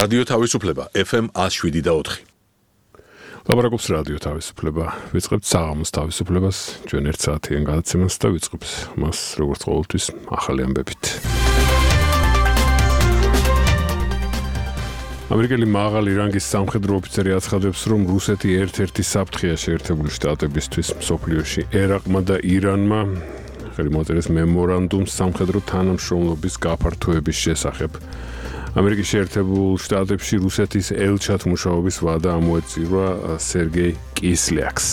რადიო თავისუფლება FM 107.4. ლაპარაკობს რადიო თავისუფლება. ვიწყებთ საღამოს თავისუფლებას, ჩვენ 1 საათიან გადაცემას და ვიწყებთ მას როგორც ყოველთვის ახალი ამბებით. ამერიკელი მაღალი რანგის სამხედრო ოფიცერი აცხადებს, რომ რუსეთი ერთ-ერთი საფრთხეა შეერთებული შტატებისთვის მსოფლიოში. ერაყმა და ირანმა ხელი მოაწერეს მემორანდუმს სამხედრო თანამშრომლობის გაფართოების შესახებ. ამერიკის შეერთებულ შტატებში რუსეთის ელჩად მუშაობის ვადა ამოეწირვა სერგეი კისლიაკს.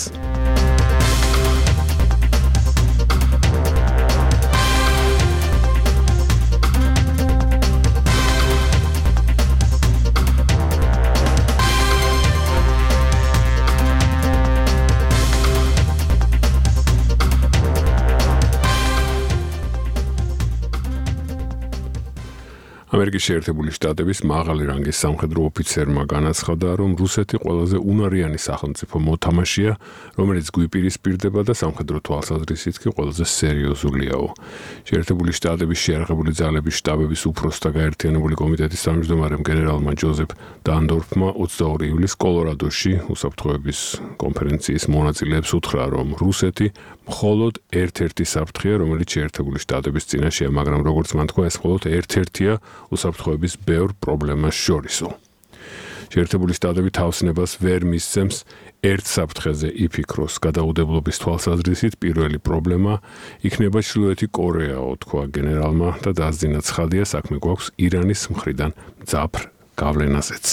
ამერიკის შეერთებული შტატების მაღალი რანგის სამხედრო ოფიცერმა განაცხადა, რომ რუსეთი ყველაზე უნარიანი სახელმწიფო მოთამაშეა, რომელიც გვიპირისპირდება და სამხედრო თვალსაზრისით კი ყველაზე სერიოზულიაო. შეერთებული შტატების შეიარაღებული ძალების შტაბების უფროსთა გაერთიანებული კომიტეტის თავმჯდომარემ გენერალმა ჯოზეფ დანდორფმა 22 ივლისს კოლორადოში უსაფრთხოების კონფერენციის მონაწილეებს უთხრა, რომ რუსეთი მხოლოდ ერთ-ერთი საფრთხეა, რომელიც შეერთებული შტატების წინაშეა, მაგრამ როგორც მან თქვა, ეს მხოლოდ ერთ-ერთია უსაფრთხოების ბევრ პრობლემას შორისო. შეერთებული შტატები თავსნებას ვერ მისცემს ერთ საფრთხეზე იფიქროს. გადაუდებლობის თვალსაზრისით პირველი პრობლემა იქნება ჩრდილოეთი კორეაო, თქვა გენერალმა და დაასძინა ცხადია, საქმე გვაქვს ირანის მხრიდან მძაფრ გავლენაზეც.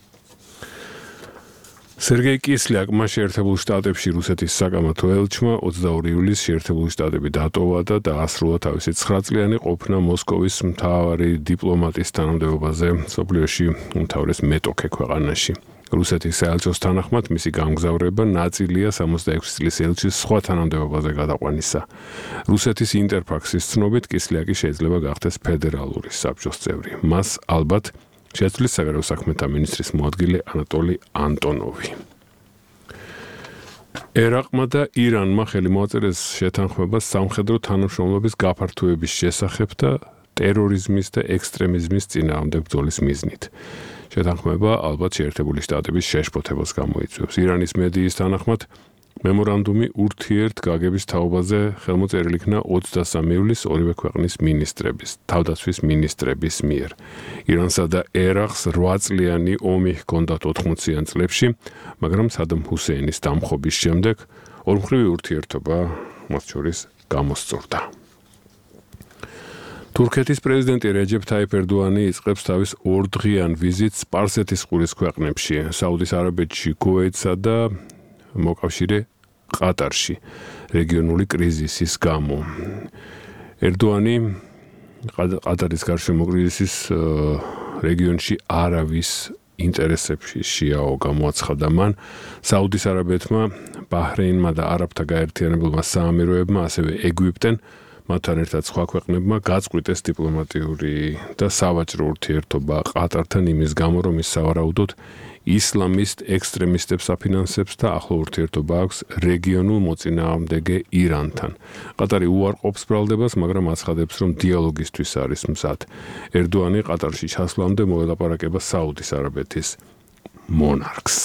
სერგეი კისლიაკმა შეერთებულ შტატებში რუსეთის საკამათო ელჩმა 22 ივლისს შეერთებული შტატები დატოვა და დაასრულა თავისი 9 წლიანი ყოფნა მოსკოვის მთავარი დიპლომატის თანამდებობაზე მსოფლიოში უმთავრეს მეტოქე ქვეყანაში. რუსეთის საელჩოს თანახმად მისი გამგზავრება ნაწილია 66 წლის ელჩის სხვა თანამდებობაზე გადაყვანისა. რუსეთის ინტერფაქსის ცნობით კისლიაკი შეიძლება გახდეს ფედერალური საბჭოს წევრი. მას ალბათ შეცვლის საგარეო საქმეთა მინისტრის მოადგილე ანატოლი ანტონოვი. ერაყმა და ირანმა ხელი მოაწერეს შეთანხმებას სამხედრო თანამშრომლობის გაფართოების შესახებ და ტერორიზმის და ექსტრემიზმის წინააღმდეგ ბრძოლის მიზნით. შეთანხმება ალბათ შეერთებული შტატების შეშფოთებას გამოიწვევს. ირანის მედიის თანახმად მემორანდუმი ურთიერთგაგების თაობაზე ხელმოწერილი იქნა 23 ივლისს ორივე ქვეყნის მინისტრების, თავდაცვის მინისტრების მიერ. ირანსა და ერაყს 8 წლიანი ომი ჰქონდათ 80-იან წლებში, მაგრამ სადამ ჰუსეინის დამხობის შემდეგ ორმხრივი ურთიერთობა მათ შორის გამოსწორდა. თურქეთის პრეზიდენტი რეჯეფ თაიფ ერდოანი იწყებს თავის ორდღიან ვიზიტს სპარსეთის ყურის ქვეყნებში, საუდის არაბეთში, ქუვეითსა და მოკავშირე ყატარში რეგიონული კრიზისის გამო. ერდოანი ყატარის გარშემო კრიზისის რეგიონში არავის ინტერესებში შეაო გამოაცხადა მან. საუდის არაბეთმა, ბაჰრეინმა და არაბთა გაერთიანებულმა საამიროებმა, ასევე ეგვიპტენ მათთან ერთად სხვა ქვეყნებმა გაწყვიტეს დიპლომატიური და სავაჭრო ურთიერთობა ყატართან იმის გამო, რომ ის სავარაუდოდ ისლამისტ ექსტრემისტებს აფინანსებს და ახლო ურთიერთობა აქვს რეგიონულ მოწინააღმდეგე ირანთან. ყატარი უარყოფს ბრალდებას, მაგრამ აცხადებს, რომ დიალოგისთვის არის მზად. ერდოანი ყატარში ჩასვლამდე მოელაპარაკება საუდის არაბეთის მონარქს.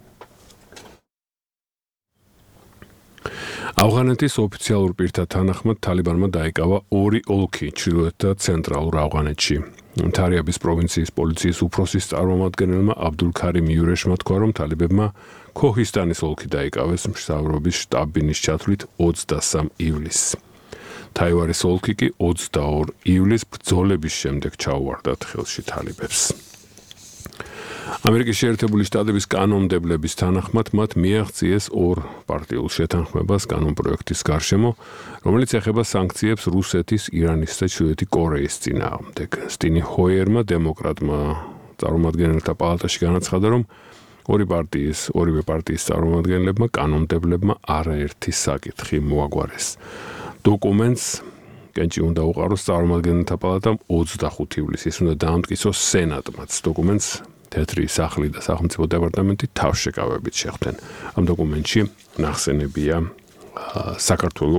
ავღანეთის ოფიციალურ პირთა თანახმად თალიბანმა დაიკავა 2 ოლქი ჩრდილოეთ და ცენტრალურ ავღანეთში. თარიაბის პროვინციის პოლიციის უფროსის წარმომადგენელმა აბდულ ქარიმ იურეშმა თქვა, რომ თალიბებმა ქოჰისტანის ოლქი დაიკავეს მშრალობის შტაბ-ბინის ჩათვლით 23 ივლისს. თაივარის ოლქი კი 22 ივლისს ბრძოლების შემდეგ ჩაუვარდათ ხელში თალიბებს. ამერიკის შეერთებული შტატების კანონმდებლების თანახმად მათ მიაღწიეს 2 პარტიულ შეთანხმებას კანონპროექტის გარშემო, რომელიც ეხება სანქციებს რუსეთის, ირანის და ჩრდილოეთი კორეის წინააღმდეგ. სტინი ჰოიერმა, დემოკრატმა წარმომადგენელთა პალატაში განაცხადა, რომ ორივე პარტიის წარმომადგენლებმა კანონმდებლებმა არაერთი საკითხი მოაგვარეს. დოკუმენტს კენჭი უნდა უყაროს წარმომადგენელთა პალატამ 25 ივლისს, ის უნდა დაამტკიცოს სენატმაც. დოკუმენტს თეთრი სახლი და სახელმწიფო დეპარტამენტი თავშეკავებით შეხვდნენ. ამ დოკუმენტში ნახსენებია საქართველოს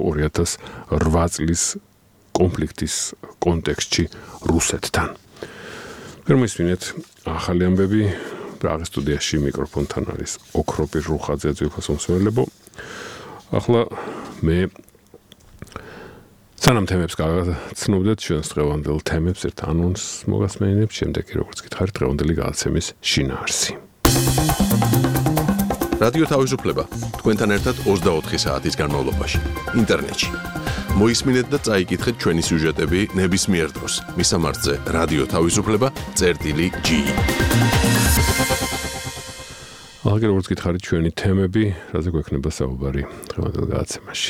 2008 წლის კონფლიქტის კონტექსტში რუსეთთან. Გერმოისმინეთ ახალი ამბები პრაღის სტუდიაში მიკროფონთან არის ოქროპირ რუხაძე ძვირფას მომსვლელებო. ახლა მე სანამ თემებს გაგაცნობდეთ ჩვენს დღევანდელ თემებს ერთ ანონსს მოგასმენინებ, შემდეგ როგორც გითხარით დღევანდელი გადაცემის შინაარსი. რადიო თავისუფლება თქვენთან ერთად 24 საათის განმავლობაში ინტერნეტში. მოისმინეთ და წაიკითხეთ ჩვენი სიუჟეტები ნებისმიერ დროს მისამართზე რადიო თავისუფლება.gi. ახლა როგორც გითხარით ჩვენი თემები, რაზე გვექნება საუბარი დღევანდელ გადაცემაში.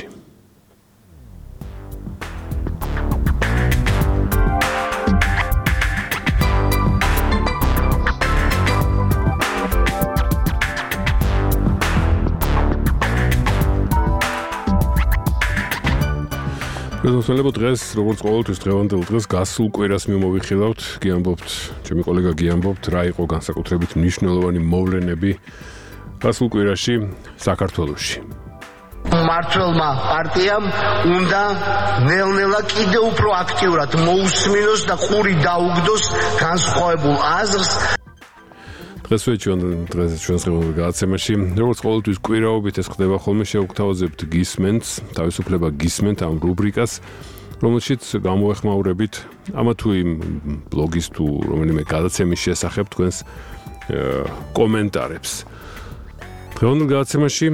მოსვლებო დღეს, როგორც ყოველთვის დღევანდელ დღეს გასულ კვირას მიმოვიხილავთ, გიამბობთ, ჩემი კოლეგა გიამბობთ, რა იყო განსაკუთრებით მნიშვნელოვანი მოვლენები გასულ კვირაში საქართველოში. მმართველმა პარტიამ უნდა ნელ-ნელა კიდევ უფრო აქტიურად მოусმინოს და ყური დაუგდოს განსხვავებულ აზრს. დღესვე ჩვენს დღევანდელ გადაცემაში, როგორც ყოველთვის კვირაობით ეს ხდება ხოლმე, შევგთავაზებთ გისმენთ, თავისუფლება გისმენთ ამ რუბრიკას, რომელშიც გამოეხმაურებით ამა თუ იმ ბლოგის თუ რომელიმე გადაცემის შესახებ თქვენს კომენტარებს. დღევანდელ გადაცემაში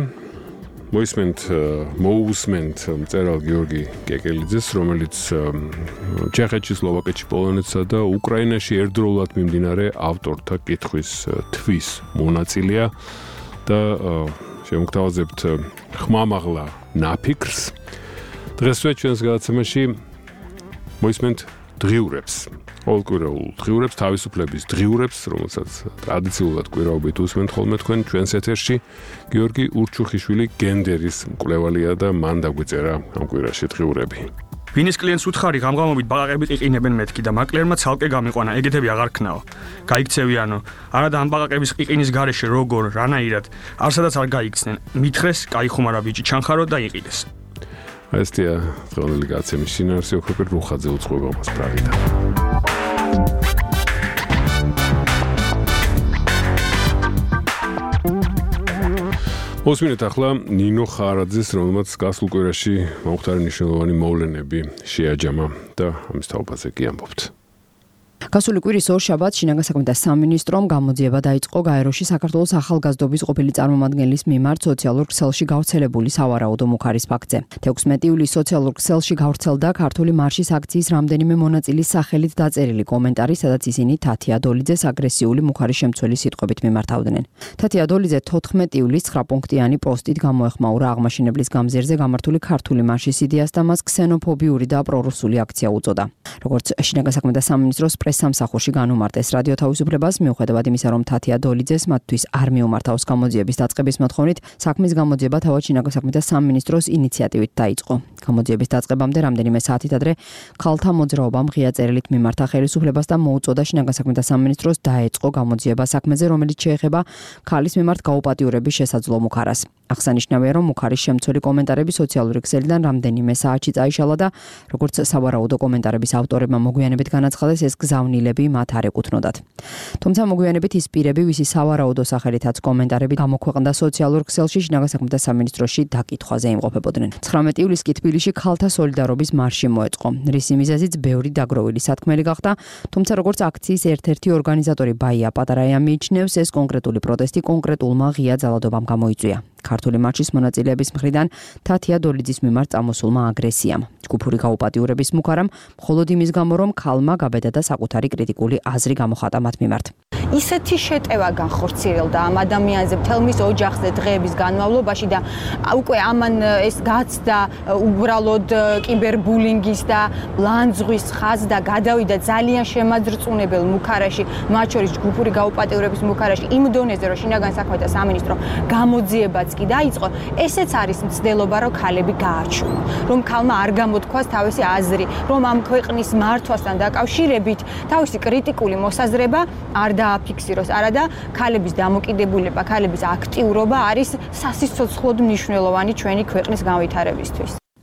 მოусმენთ მწერალ გიორგი კეკელიძეს, რომელიც ჩეხეთში, სლოვაკეთში, პოლონეთსა და უკრაინაში ერთდროულად მიმდინარე ავტორთა კითხვის თვის მონაწილეა და შევგთავაზებთ ხმამაღლა ნაფიქრს. დღესვე ჩვენს გადაცემაში მოისმენთ დღიურებს. ყოველკვირეულ დღიურებს, თავისუფლების დღიურებს, რომელსაც ტრადიციულად კვირაობით უსმენთ ხოლმე თქვენ ჩვენს ეთერში. გიორგი ურჩუხიშვილი გენდერის მკვლევალია და მან დაგვიწერა ამ კვირაში დღიურები. ვინის კლიენტს უთხარი ღამღამობით ბაყაყები ყიყინებენ მეთქი და მაკლერმა ცალკე გამიყვანა, ეგეთები აღარ ქნაო. გაიქცევიანო, არადა ამ ბაყაყების ყიყინის გარეშე როგორ, რანაირად, არსადაც არ გაიქცნენ. მითხრეს, კაიხუმარა ბიჭი ჩანხარო და იყიდეს. ესეა დღევანდელი გადაცემის შინაარსი, ოქროპირ რუხაძე უძღვება მას პრაღიდან. მოსმინეთ ახლა ნინო ხარაძეს, რომელმაც გასულ კვირაში მომხდარი მნიშვნელოვანი მოვლენები შეაჯამა და ამის თაობაზე კი ამბობთ. გასული კვირის ორშაბათს შინაგან საქმეთა სამინისტრომ გამოძიება დაიწყო გაეროში საქართველოს ახალგაზრდობის ყოფილი წარმომადგენლის მიმართ სოციალურ ქსელში გავრცელებული სავარაუდო მუხარის ფაქტზე. 16 ივლისს სოციალურ ქსელში გავრცელდა ქართული მარშის აქციის რამდენიმე მონაწილის სახელით დაწერილი კომენტარი, სადაც ისინი თათია დოლიძეს აგრესიული მუხარის შემცველი სიტყვებით მიმართავდნენ. თათია დოლიძე 14 ივლისს 9 პუნქტიანი პოსტით გამოეხმაურა აღმაშენებლის გამზირზე გამართული ქართული მარშის იდეას და მას ქსენოფობიური და პრორუსული აქცია უწოდა. როგორც შინაგან საქმეთა სამინისტროს სამსახურში განუმარტეს რადიო თავისუფლებას, მიუხედავად იმისა, რომ თათია დოლიძეს მათთვის არ მიუმართავს გამოძიების დაწყების მოთხოვნით, საქმის გამოძიება თავად შინაგან საქმეთა სამინისტროს ინიციატივით დაიწყო. გამოძიების დაწყებამდე რამდენიმე საათით ადრე ქალთა მოძრაობამ ღია წერილით მიმართა ხელისუფლებას და მოუწოდა შინაგან საქმეთა სამინისტროს დაეწყო გამოძიება საქმეზე, რომელიც შეეხება ქალის მიმართ გაუპატიურების შესაძლო მუხარას. აღსანიშნავია, რომ მუხარის შემცველი კომენტარები სოციალური ქსელიდან რამდენიმე საათში წაიშალა და როგორც სავარაუდო კომენტარების ავტორებმა მოგვიანებით განაცხადეს, ეს გზავნილები მათ არ ეკუთვნოდათ. თუმცა მოგვიანებით ის პირები, ვისი სავარაუდო სახელითაც კომენტარები გამოქვეყნდა სოციალურ ქსელში, შინაგან საქმეთა სამინისტროში დაკითხვაზე იმყოფებოდნენ. 19 ივლისს კი თბილისში ქალთა სოლიდარობის მარში მოეწყო. რისი მიზეზიც ბევრი დაგროვილი სათქმელი გახდა, თუმცა როგორც აქციის ერთ-ერთი ორგანიზატორი ბაია პატარაია მიიჩნევს, ეს კონკრეტული პროტესტი კონკრეტულმა ღია ძალადობამ გამოიწვია. ქართული მარშის მონაწილეების მხრიდან თათია დოლიძის მიმართ წამოსულმა აგრესიამ. ჯგუფური გაუპატიურების მუხარამ მხოლოდ იმის გამო, რომ ქალმა გაბედა და საკუთარი კრიტიკული აზრი გამოხატა მათ მიმართ. ისეთი შეტევა განხორციელდა ამ ადამიანზე მთელ მის ოჯახზე დღეების განმავლობაში და უკვე ამან ეს გაცდა უბრალოდ კიბერბულინგის და ლანძღვის ხაზს და გადავიდა ძალიან შემაძრწუნებელ მუხარაში, მათ შორის ჯგუფური გაუპატიურების მუხარაში, იმ დონეზე, რომ შინაგან საქმეთა სამინისტრო გამოძიებაც კი დაიწყო, ესეც არის მცდელობა, რომ ქალები გააჩვენონ, რომ ქალმა არ გამოთქვას თავისი აზრი, რომ ამ ქვეყნის მართვასთან დაკავშირებით თავისი კრიტიკული მოსაზრება არ დააფიქსიროს, არადა ქალების დამოკიდებულება, ქალების აქტიურობა არის სასიცოცხლოდ მნიშვნელოვანი ჩვენი ქვეყნის განვითარებისთვის.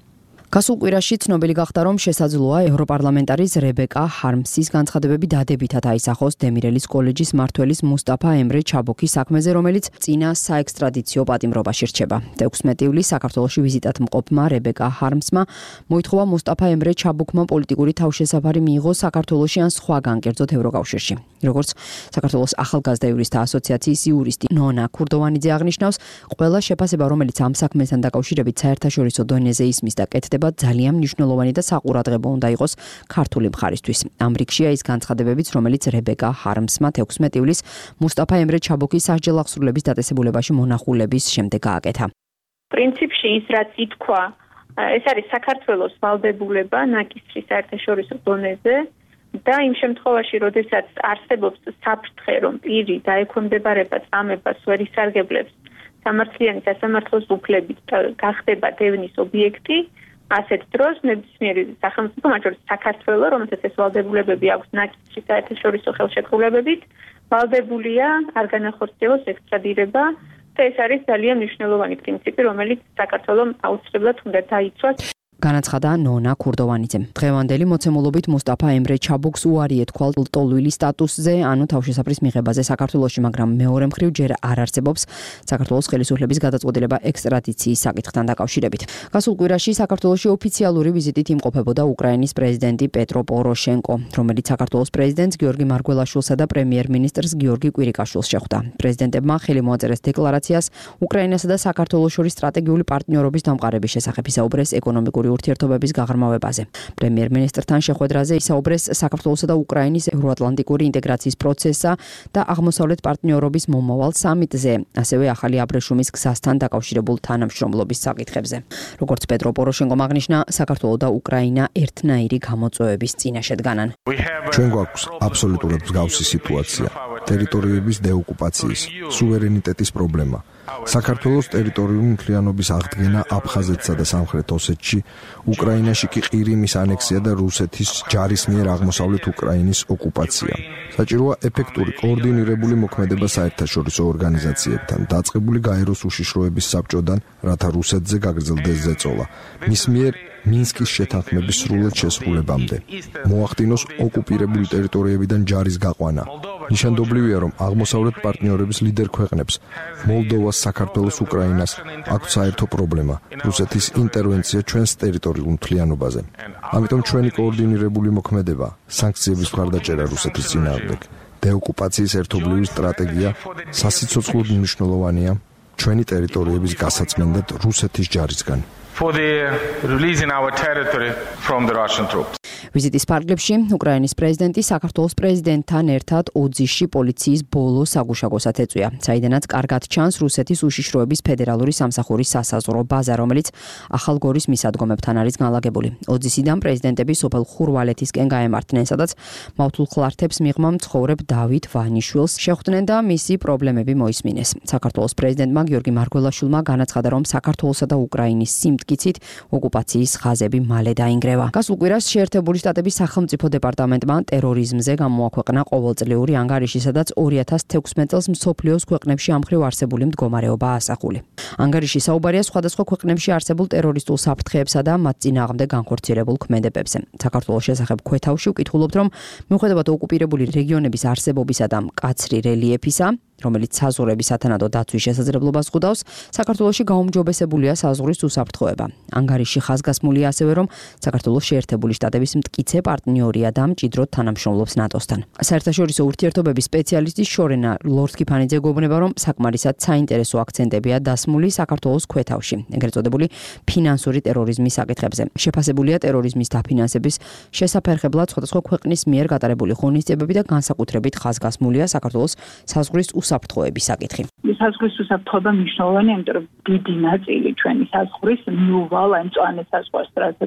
გასულ კვირაში ცნობილი გახდა, რომ შესაძლოა ევროპარლამენტარის რებეკა ჰარმსის განცხადებები დადებითად აისახოს დემირელის კოლეჯის მმართველის მუსტაფა ემრე ჩაბოქის საქმეზე, რომელიც წინა საექსტრადიციო პატიმრობაში რჩება. 16 ივლისს საქართველოში ვიზიტად მყოფმა რებეკა ჰარმსმა მოითხოვა მუსტაფა ემრე ჩაბოქმა პოლიტიკური თავშესაფარი მიიღოს საქართველოში ან სხვაგან, კერძოდ ევროკავშირში. როგორც საქართველოს ახალგაზრდა იურისტთა ასოციაციის იურისტი ნონა ქურდოვანიძე აღნიშნავს, ყველა შეფასება, რომელიც ამ საქმესთან დაკავშირებით საერთაშორისო დონეზე ისმის და კეთდება, ძალიან მნიშვნელოვანი და საყურადღებო უნდა იყოს ქართული მხარისთვის. ამ რიგშია ის განცხადებებიც, რომელიც რებეკა ჰარმსმა 16 ივლისს მუსტაფა ემრე ჩაბოქის სასჯელ აღსრულების დაწესებულებაში მონახულების შემდეგ გააკეთა. პრინციპში ის რაც ითქვა, ეს არის საქართველოს ვალდებულება ნაკისრის საერთაშორისო დონეზე და იმ შემთხვევაში, როდესაც არსებობს საფრთხე, რომ პირი დაექვემდებარება წამებას ვერ ისარგებლებს სამართლიანი სასამართლოს უფლებით გახდება დევნის ობიექტი, ასეთ დროს ნებისმიერი სახელმწიფო, მათ შორის საქართველო, რომელსაც ეს ვალდებულებები აქვს ნაკისრის საერთაშორისო ხელშეკრულებებით, ვალდებულია არ განახორციელოს ექსტრადირება და ეს არის ძალიან მნიშვნელოვანი პრინციპი, რომელიც საქართველოს აუცილებლად უნდა დაიცვას. განაცხადა ნონა ქურდოვანიძემ. დღევანდელი მოცემულობით მუსტაფა ემრე ჩაბოქს უარი ეთქვა ლტოლვილი სტატუსზე, ანუ თავშესაფრის მიღებაზე საქართველოში, მაგრამ მეორე მხრივ ჯერ არ არსებობს საქართველოს ხელისუფლების გადაწყვეტილება ექსტრადიციის საკითხთან დაკავშირებით. გასულ კვირაში საქართველოში ოფიციალური ვიზიტით იმყოფებოდა უკრაინის პრეზიდენტი პეტრო პოროშენკო, რომელიც საქართველოს პრეზიდენტს გიორგი მარგველაშვილსა და პრემიერ-მინისტრს გიორგი კვირიკაშვილს შეხვდა. პრეზიდენტებმა ხელი მოაწერეს დეკლარაციას უკრაინასა და საქართველოს შორის სტრატეგიული პარტნიორობის დამყარების შესახებ, ისაუბრეს ეკონომიკური ურთიერთობების გაღრმავებაზე. პრემიერ-მინისტრთან შეხვედრაზე ისაუბრეს საქართველოსა და უკრაინის ევროატლანტიკური ინტეგრაციის პროცესსა და აღმოსავლეთ პარტნიორობის მომავალ სამიტზე, ასევე ახალი აბრეშუმის გზასთან დაკავშირებულ თანამშრომლობის საკითხებზე. როგორც პეტრო პოროშენკომ აღნიშნა, საქართველო და უკრაინა ერთნაირი გამოწვევების წინაშე დგანან. ჩვენ გვაქვს აბსოლუტურად მსგავსი სიტუაცია. ტერიტორიების დეოკუპაციის, სუვერენიტეტის პრობლემა. საქართველოს ტერიტორიული მთლიანობის აღდგენა აფხაზეთსა და სამხრეთ ოსეთში, უკრაინაში კი ყირიმის ანექსია და რუსეთის ჯარის მიერ აღმოსავლეთ უკრაინის ოკუპაცია. საჭიროა ეფექტური კოორდინირებული მოქმედება საერთაშორისო ორგანიზაციებთან, დაწყებული გაეროს უშიშროების საბჭოდან, რათა რუსეთზე გაგრძელდეს ზეწოლა. მის მიერ მინსკის შეთანხმების სრულად შესრულებამდე. მოახდინოს ოკუპირებული ტერიტორიებიდან ჯარის გაყვანა. ნიშანდობლივია, რომ აღმოსავლეთ პარტნიორების ლიდერ ქვეყნებს, მოლდოვას, საქართველოს, უკრაინას აქვთ საერთო პრობლემა, რუსეთის ინტერვენცია ჩვენს ტერიტორიულ მთლიანობაზე. ამიტომ ჩვენი კოორდინირებული მოქმედება, სანქციების მხარდაჭერა რუსეთის წინააღმდეგ, დეოკუპაციის ერთობლივი სტრატეგია სასიცოცხლოდ მნიშვნელოვანია ჩვენი ტერიტორიების გასაწმენდად რუსეთის ჯარისგან. For the releasing our territory from the Russian troops. ვიზიტის ფარგლებში უკრაინის პრეზიდენტი საქართველოს პრეზიდენტთან ერთად ოძიში პოლიციის ბოლო საგუშაგოსად ეწვია, საიდანაც კარგად ჩანს რუსეთის უშიშროების ფედერალური სამსახურის სასაზღვრო ბაზა, რომელიც ახალგორის მისადგომებთან არის განლაგებული. ოძისიდან პრეზიდენტები სოფელ ხურვალეთისკენ გაემართნენ, სადაც მავთულხლართებს მიღმა მცხოვრებ დავით ვანიშვილს შეხვდნენ და მისი პრობლემები მოისმინეს. საქართველოს პრეზიდენტმა გიორგი მარგველაშვილმა განაცხადა, რომ საქართველოსა და უკრაინის სიმტკიცით ოკუპაციის ხაზები მალე დაინგრევა. გასულ კვირას შეერთებული შტატების სახელმწიფო დეპარტამენტმა ტერორიზმზე გამოაქვეყნა ყოველწლიური ანგარიში, სადაც 2016 წელს მსოფლიოს ქვეყნებში ამხრივ არსებული მდგომარეობაა ასახული. ანგარიში საუბარია სხვადასხვა ქვეყნებში არსებულ ტერორისტულ საფრთხეებსა და მათ წინააღმდეგ განხორციელებულ ქმედებებზე. საქართველოს შესახებ ქვეთავში ვკითხულობთ, რომ მიუხედავად ოკუპირებული რეგიონების არსებობისა და მკაცრი რელიეფისა, რომელიც საზღვრების სათანადო დაცვის შესაძლებლობას ხვდავს, საქართველოში გაუმჯობესებულია საზღვრის უსაფრთხოება. ანგარიში ხაზგასმულია ასევე, რომ საქართველოს შეერთებული შტატების მტკიცე პარტნიორია და მჭიდროდ თანამშრომლობს ნატოსთან. საერთაშორისო ურთიერთობების სპეციალისტი შორენა ლორდ-კიფანიძე გვეუბნება, რომ საკმარისად საინტერესო აქცენტებია დასმული საქართველოს ქვეთავში, ეგრეთ წოდებული ფინანსური ტერორიზმის საკითხებზე. შეფასებულია ტერორიზმის დაფინანსების შესაფერხებლად სხვადასხვა ქვეყნის მიერ გატარებული ღონისძიებები და განსაკუთრებით ხაზგასმულია საქართველოს საზღვრის უსაფრთხოების საკითხი. საზღვრის უსაფრთხოება მნიშვნელოვანია, იმიტომ რომ დიდი ნაწილი ჩვენი საზღვრის მიუვალ ან მწვანე საზღვარს, რასაც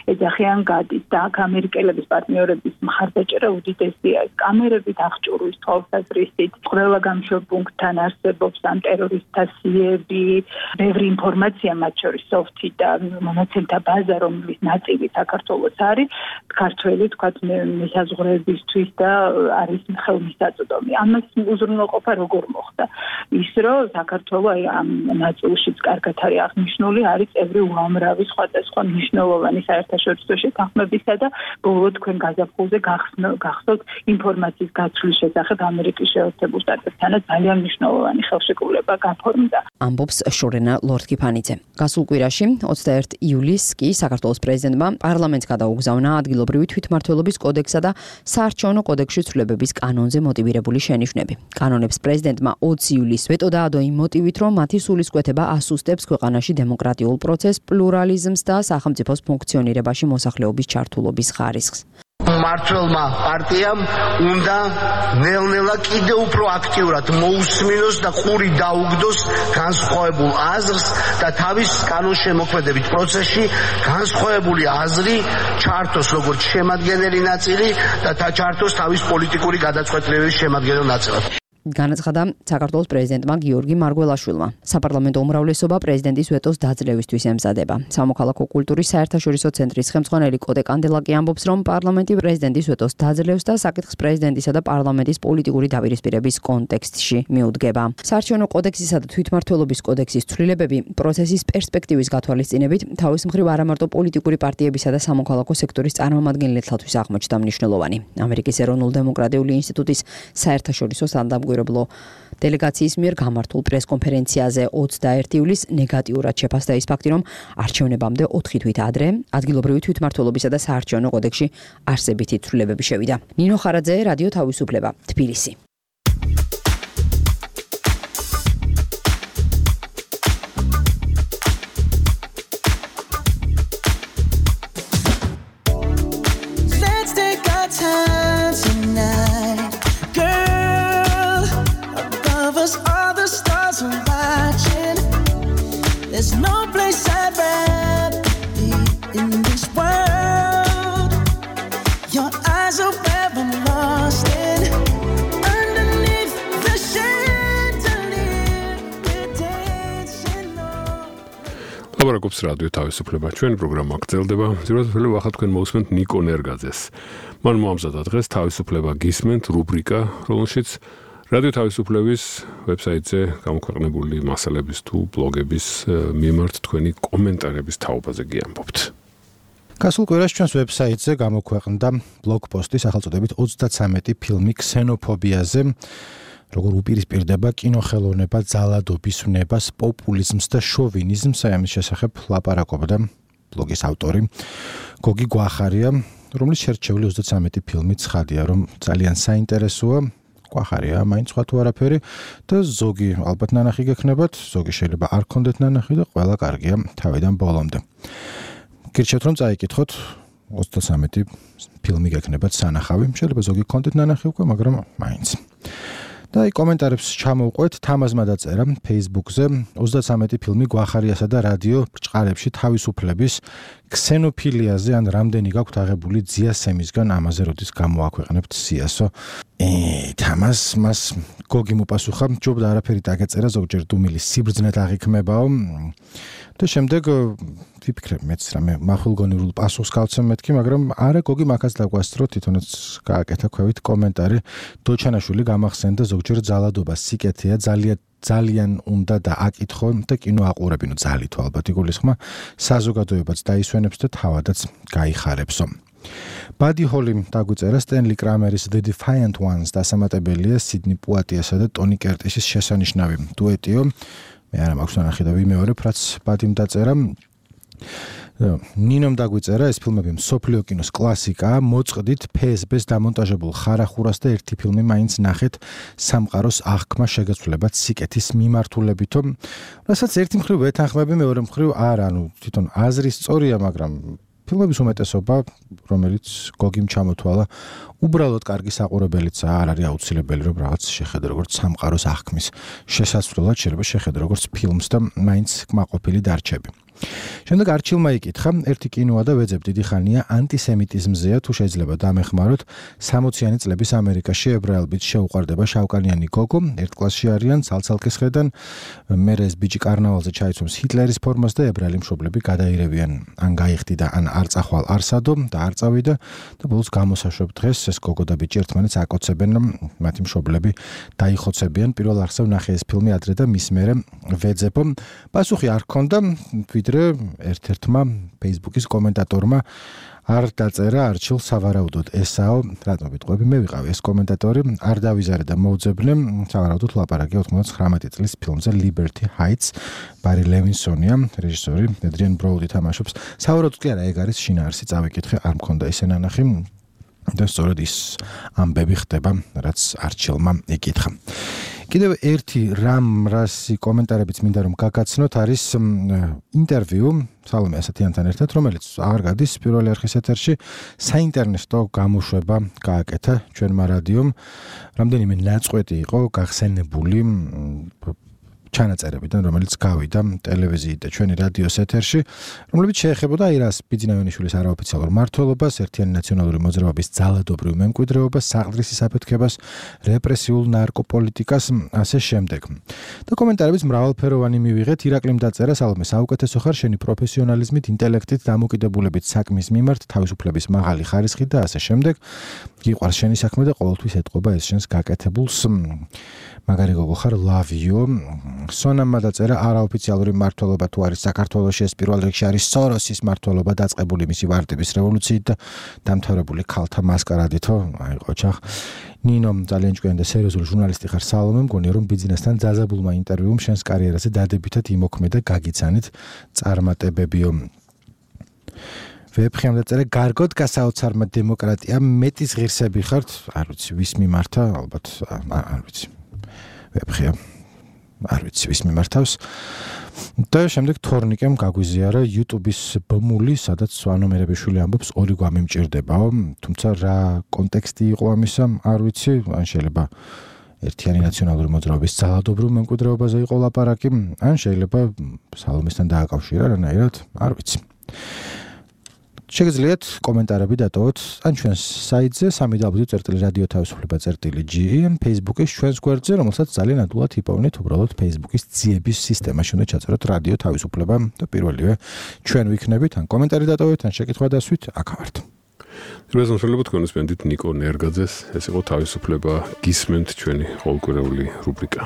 ეძახიან გადით და აქ ამერიკელების პარტნიორების მხარდაჭერა უდიდესია. კამერებით აღჭურვის თვალსაზრისით ყველა გამშობ პუნქტთან არსებობს ამ ტერორისტთა სიები, ბევრი ინფორმაცია მათ შორის სოფთი და მონაცემთა ბაზა, რომლის ნაწილი საქართველოს არის, ქართველი თქვათ მისაზღვრეებისთვის და არის ხელმისაწვდომი. ამას უზრუნველყოფა როგორ მოხდა? ის რომ საქართველო აი ამ ნაწილშიც კარგად არის აღნიშნული, არის წევრი უამრავი სხვადასხვა მნიშვნელოვანი საერთაშორისო შეთანხმებისა და ბოლო თქვენ გაზაფხულზე გახსოვთ ინფორმაციის გაცვლის შესახებ ამერიკის შეერთებულ შტატებთანაც ძალიან მნიშვნელოვანი ხელშეკრულება გაფორმდა. ამბობს შორენა ლორდ-კიფანიძე. გასულ კვირაში 21 ივლისს კი საქართველოს პრეზიდენტმა პარლამენტს გადაუგზავნა ადგილობრივი თვითმმართველობის კოდექსსა და საარჩევნო კოდექსში ცვლილებების კანონზე მოტივირებული შენიშვნები. კანონებს პრეზიდენტმა 20 ივლისს ვეტო დაადო იმ მოტივით, რომ მათი სულისკვეთება ასუსტებს ქვეყანაში დემოკრატიულ პროცესს, პლურალიზმს და სახელმწიფოს ფუნქციონირებაში მოსახლეობის ჩართულობის ხარისხს. მმართველმა პარტიამ უნდა ნელ-ნელა კიდევ უფრო აქტიურად მოусმინოს და ყური დაუგდოს განსხვავებულ აზრს და თავის კანონშემოქმედებით პროცესში განსხვავებული აზრი ჩართოს როგორც შემადგენელი ნაწილი და ჩართოს თავის პოლიტიკური გადაწყვეტილებების შემადგენელ ნაწილად. განაცხადა საქართველოს პრეზიდენტმა გიორგი მარგველაშვილმა. საპარლამენტო უმრავლესობა პრეზიდენტის ვეტოს დაძლევისთვის ემზადება. სამოქალაქო კულტურის საერთაშორისო ცენტრის ხელმძღვანელი კოტე კანდელაკი ამბობს, რომ პარლამენტი პრეზიდენტის ვეტოს დაძლევს და საკითხს პრეზიდენტისა და პარლამენტის პოლიტიკური დაპირისპირების კონტექსტში მიუდგება. საარჩევნო კოდექსისა და თვითმმართველობის კოდექსის ცვლილებები პროცესის პერსპექტივის გათვალისწინებით თავის მხრივ არამარტო პოლიტიკური პარტიებისა და სამოქალაქო სექტორის წარმომადგენლეთათვის აღმოჩნდა მნიშვნელოვანი. ამერიკის ეროვნულ-დემოკრატიული ინსტიტუტის საერთაშორისო დელეგაციის მიერ გამართულ პრესკონფერენციაზე 21 ივლისს ნეგატიურად შეფასდა ის ფაქტი, რომ არჩევნებამდე 4 თვით ადრე ადგილობრივი თვითმმართველობისა და საარჩევნო კოდექსში არსებითი ცვლილებები შევიდა. ნინო ხარაძე, რადიო თავისუფლება, თბილისი. There's no place I'd rather be in this world. Your eyes are where I'm lost in. Underneath the chandelier, we're dancing on. ლაბორაკობს რადიო თავისუფლება. ჩვენი პროგრამა გრძელდება. ზოგადად ახლა თქვენ მოусმენთ ნიკო ნერგაძეს. მან მოამზადა დღეს თავისუფლება გისმენთ რუბრიკა, რომელშიც რადიო თავისუფლების ვებსაიტზე გამოქვეყნებული მასალების თუ ბლოგების მიმართ თქვენი კომენტარების თაობაზე გიამბობთ. გასულ კვირაში ჩვენს ვებსაიტზე გამოქვეყნდა ბლოგ პოსტი სახელწოდებით 33 ფილმი ქსენოფობიაზე, როგორ უპირისპირდება კინოხელოვნება ძალადობის ვნებას, პოპულიზმს და შოვინიზმს. ამის შესახებ ლაპარაკობდა ბლოგის ავტორი გოგი გვახარია, რომლის შერჩეული 33 ფილმი ცხადია, რომ ძალიან საინტერესოა. გვახარია, მაინც სხვა თუ არაფერი და ზოგი ალბათ ნანახი გექნებათ, ზოგი შეიძლება არ გქონდეთ ნანახი და ყველა კარგია თავიდან ბოლომდე. გირჩევთ რომ წაიკითხოთ 33 ფილმი გექნებათ სანახავი, შეიძლება ზოგი გქონდეთ ნანახი უკვე, მაგრამ მაინც. და აი კომენტარებს ჩამოვყვეთ, თამაზმა დაწერა Facebook-ზე 33 ფილმი გვახარიასა და რადიო ბრჭყალებში თავისუფლების ქსენოფილიაზე ან რამდენი გაქვთ აღებული ძია სემისგან, ამაზე როდის გამოაქვეყნებთ სიასო. თამაზ მას გოგი მოპასუხა, ჯობდა არაფერი დაგეწერა, ზოგჯერ დუმილის სიბრძნეთ აღიქმებაო. და შემდეგ ვიფიქრებ მეც რამე მახვილგონივრულ პასუხს გავცემ მეთქი, მაგრამ არა გოგი მაგას დაგვასწრო, თვითონაც გააკეთა ქვევით კომენტარი. დოჩანაშვილი გამახსენდა ზოგჯერ ძალადობა სიკეთეა, ძალიან უნდა და აკითხო და კინო აყურებინო ძალითო ალბათ იგულისხმა, საზოგადოებაც დაისვენებს და თავადაც გაიხარებსო. ბადი ჰოლიმ დაგვიწერა სტენლი კრამერის The Defiant Ones დასამატებელია სიდნი პუატიასა და ტონი კერტისის შესანიშნავი დუეტიო. მე არა მაქვს ნახე და ვიმეორებ, რაც ბადიმ დაწერა. ნინომ დაგვიწერა ეს ფილმები მსოფლიო კინოს კლასიკაა, მოწყდით PSB-ს დამონტაჟებულ ხარახურას და ერთი ფილმი მაინც ნახეთ სამყაროს აღქმა შეგეცვლებათ სიკეთის მიმართულებითო. რასაც ერთი მხრივ ვეთანხმები, მეორე მხრივ არა, ანუ თვითონ აზრი სწორია, მაგრამ ფილმების უმეტესობა, რომელიც გოგიმ ჩამოთვალა, უბრალოდ კარგი საყურებელიცაა, არ არის აუცილებელი, რომ რაღაც შეხედო როგორც სამყაროს აღქმის შესაძლებლად, შეიძლება შეხედო როგორც ფილმს და მაინც კმაყოფილი დარჩები. შემდეგ არჩილმა იკითხა, ერთი კინოა და ვეძებ დიდი ხანია ანტისემიტიზმზეა, თუ შეიძლება დამეხმაროთ 60-იანი წლების ამერიკაში ებრაელებით შეუყვარდება შავკანიანი გოგო, ერთ კლასში არიან ცალცალკისხედან, მერე ეს ბიჭი კარნავალზე ჩაიცვამს ჰიტლერის ფორმას და ებრაელი მშობლები გადაირევიან, ან გაიხდი და ან არ წახვალ არსადო და არ წავიდა და ბოლოს გამოსაშვებ დღეს ეს გოგო და ბიჭი ერთმანეთს აკოცებენ, მათი მშობლები დაიხოცებიან. პირველ არხზე ვნახე ეს ფილმი ადრე და მის მერე ვეძებო. პასუხი არ ჰქონდა, ვიდრე ერთ-ერთმა Facebook-ის კომენტატორმა არ დაწერა არჩილ სავარაუდოდ ესაო, რატომ ვიტყვები, მე ვიყავი ეს კომენტატორი, არ დავიზარე და მოვძებნე, სავარაუდოდ ლაპარაკი 99 წლის ფილმზე Liberty Heights, ბარი ლევინსონია, რეჟისორი, Adrian Brody თამაშობს. სავარაუდოდ კი არა, ეგ არის შინაარსი, წავიკითხე, არ მქონდა ესე ნანახი. და სწორედ ის ამბები ხდება, რაც არჩილმა იკითხა. კიდევ ერთი რასი კომენტარებიც მინდა რომ გაგაცნოთ, არის ინტერვიუ სალომე ასათიანთან ერთად, რომელიც აღარ გადის პირველი არხის ეთერში, საინტერნეტო გამოშვება გააკეთა ჩვენმა რადიომ. რამდენიმე ნაწყვეტი იყო გახსენებული ჩანაწერებიდან, რომელიც გავიდა ტელევიზიით და ჩვენი რადიოს ეთერში, რომლებიც შეეხებოდა ირას ბიძინავენიშვილის არაოფიციალურ მმართველობას, ერთიანი ნაციონალური მოძრაობის ძალადობრივ მემკვიდრეობას, საყდრისის აფეთქებას, რეპრესიულ ნარკოპოლიტიკას, ასე შემდეგ. და კომენტარების მრავალფეროვანი მივიღეთ, ირაკლიმ დაწერა, სალომე, საუკეთესო ხარ შენი პროფესიონალიზმით, ინტელექტით, დამოკიდებულებით საქმის მიმართ, თავისუფლების მაღალი ხარისხით და ასე შემდეგ. გიყვარს შენი საქმე და ყოველთვის ეტყობა ეს შენს გაკეთებულს. მაგარი გოგო ხარ, love you. სონამმა დაწერა, არაოფიციალური მმართველობა თუ არის საქართველოში, ეს პირველ რიგში არის სოროსის მმართველობა, დაწყებული მისი ვარდების რევოლუციით და დამთავრებული ქალთა მასკარადითო, აი ყოჩახ. ნინო, ძალიან ჭკვიანი და სერიოზული ჟურნალისტი ხარ, სალომე, მგონია რომ ბიზნესთან ძალებულმა ინტერვიუმ შენს კარიერაზე დადებითად იმოქმედა, გაგიცანით წარმატებებიო. ვეფხიამ დაწერა, გარგოდ გასაოცარმა დემოკრატია, მეტის ღირსები ხართ, არ ვიცი, ვის მიმართა, ალბათ, არ ვიცი. ვეფხიამ არ ვიცი ვის მიმართავს და შემდეგ თორნიკემ გაგვიზიარა YouTube-ის ბმული, სადაც სვანომერებიშვილი ამბობს, ორი გვამი მჭირდებაო, თუმცა რა კონტექსტი იყო ამისა, არ ვიცი, ან შეიძლება ერთიანი ნაციონალური მოძრაობის ძალადობრივ მემკვიდრეობაზე იყო ლაპარაკი, ან შეიძლება სალომესთან დააკავშირა რანაირად, არ ვიცი. შეგიძლიათ კომენტარები დატოვოთ ან ჩვენს საიტზე www.radio-თავისუფლება.ge ან Facebook-ის ჩვენს გვერდზე, რომელსაც ძალიან ადვილად იპოვნეთ, უბრალოდ Facebook-ის ძიების სისტემაში უნდა ჩაწეროთ რადიო თავისუფლება და პირველივე ჩვენ ვიქნებით, ან კომენტარი დატოვეთ, ან შეკითხვა დასვით, აქ ვართ. დღეს მოსულობ თქვენს პენდით ნიკო ნერგაძეს, ეს იყო თავისუფლება გისმენთ ჩვენი ყოველკვირეული რუბრიკა.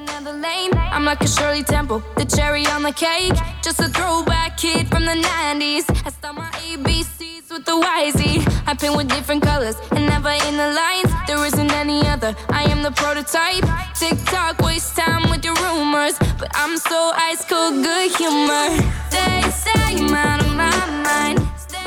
I'm like a Shirley Temple, the cherry on the cake, just a throwback kid from the 90s. I start my ABCs with the YZ. I paint with different colors and never in the lines. There isn't any other. I am the prototype. TikTok, waste time with your rumors, but I'm so ice cold, good humor. They say I'm out of my mind.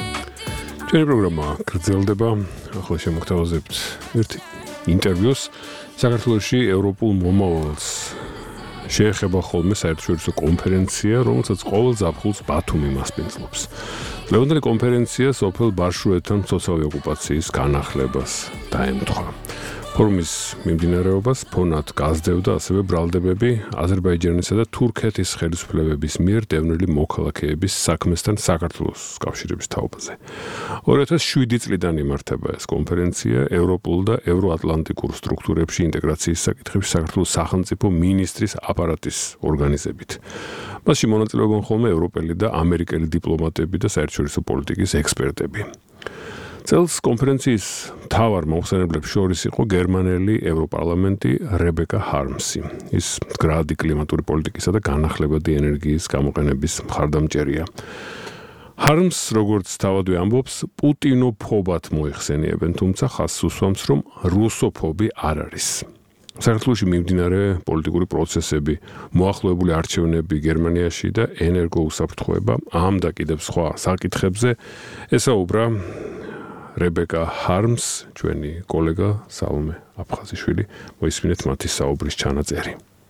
ჩვენი პროგრამა გრძელდება. ახლა შემოგთავაზებთ ერთ ინტერვიუს საქართველოში ევროპულ მომავალს. შეეხება ხოლმე საერთაშორისო კონფერენცია, რომელსაც ყოველ ზაფხულს ბათუმი მასპინძლობს. ლევანდელი კონფერენცია სოფელ ბარშუეთთან სოციალური ოკუპაციის განახლებას დაემთხვა. ფორუმის მიმდინარეობას ფონად გასდევდა ასევე ბრალდებები აზერბაიჯანისა და თურქეთის ხელისუფლებების მიერ დევნილი მოქალაქეების საქმესთან საქართველოს კავშირების თაობაზე. 2007 წლიდან იმართება ეს კონფერენცია ევროპულ და ევროატლანტიკურ სტრუქტურებში ინტეგრაციის საკითხებში საქართველოს სახელმწიფო მინისტრის აპარატის ორგანიზებით. მასში მონაწილეობენ ხოლმე ევროპელი და ამერიკელი დიპლომატები და საერთაშორისო პოლიტიკის ექსპერტები. წელს კონფერენციის მთავარ მოხსენებლებს შორის იყო გერმანელი ევროპარლამენტი რებეკა ჰარმსი. ის მდგრადი კლიმატური პოლიტიკისა და განახლებადი ენერგიის გამოყენების მხარდამჭერია. ჰარმს, როგორც თავადვე ამბობს, პუტინოფობად მოიხსენიებენ, თუმცა ხაზს უსვამს, რომ რუსოფობი არ არის. საქართველოში მიმდინარე პოლიტიკური პროცესები, მოახლოებული არჩევნები გერმანიაში და ენერგოუსაფრთხოება ამ და კიდევ სხვა საკითხებზე ესაუბრა რებეკა ჰარმს, ჩვენი კოლეგა სალომე აფხაზიშვილი, მოისმინეთ მათი საუბრის ჩანაწერი.